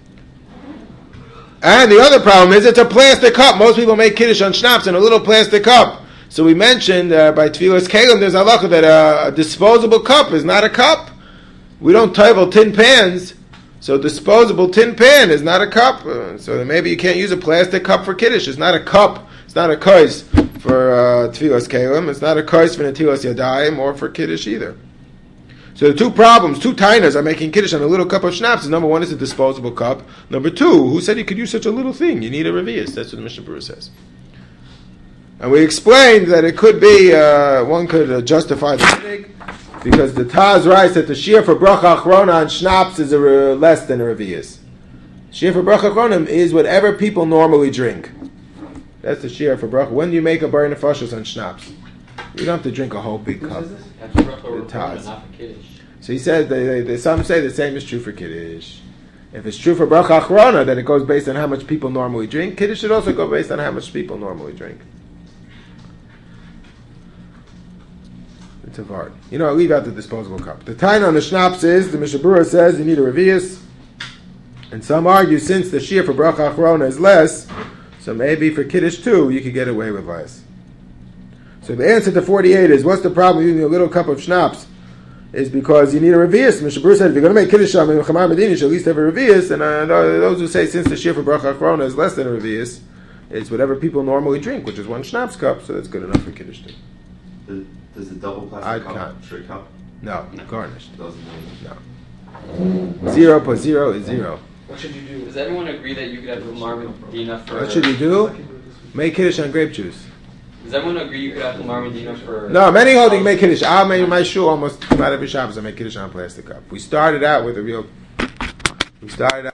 And the other problem is it's a plastic cup. Most people make Kiddush on schnapps in a little plastic cup. So we mentioned uh, by Tfilas Kalim, there's a halacha that a, a disposable cup is not a cup. We don't tovel tin pans, so disposable tin pan is not a cup. Uh, so then maybe you can't use a plastic cup for Kiddush. It's not a cup. It's not a kais for uh, Tfilas Kalim. It's not a kais for Netilas Yadayim or for Kiddush either. So the two problems, two tainas are making Kiddush on a little cup of schnapps. Number one is a disposable cup. Number two, who said you could use such a little thing? You need a revius. That's what the Mishnah Berurah says. And we explained that it could be, uh, one could uh, justify the minig, because the Taz writes that the shear for bracha achrona on schnapps is a re- less than a revius. Shear for bracha achrona is whatever people normally drink. That's the shear for bracha. When do you make a bar nefashos on schnapps? You don't have to drink a whole big cup. That's bracha or The Taz. not for Kiddush. So he says, they, they, they, some say the same is true for Kiddush. If it's true for bracha achrona, then it goes based on how much people normally drink. Kiddush should also go based on how much people normally drink. It's a vard. You know, I leave out the disposable cup. The taina on the schnapps is, the Mishnah Berurah says, you need a revius. And some argue, since the shear for bracha achrona is less, so maybe for Kiddush too, you could get away with less. So the answer to forty-eight is, what's the problem using a little cup of schnapps? Is because you need a revius. Mishnah Berurah said, if you're going to make Kiddush on Chamar Medina, you should at least have a revius. And uh, those who say, since the shear for bracha achrona is less than a revius, it's whatever people normally drink, which is one schnapps cup, so that's good enough for Kiddush too. The, does the double plastic I cup, can't. straight cup, No, garnished. doesn't mean No. Zero plus zero is zero. What should you do? Does everyone agree that you could have Chamar Medina for... What should you do? Make Kiddush on grape juice. Does everyone agree you could have Chamar Medina for... No, many hold you can make Kiddush. I made my shul almost about every Shabbos. I make Kiddush on a plastic cup. We started out with a real... We started out...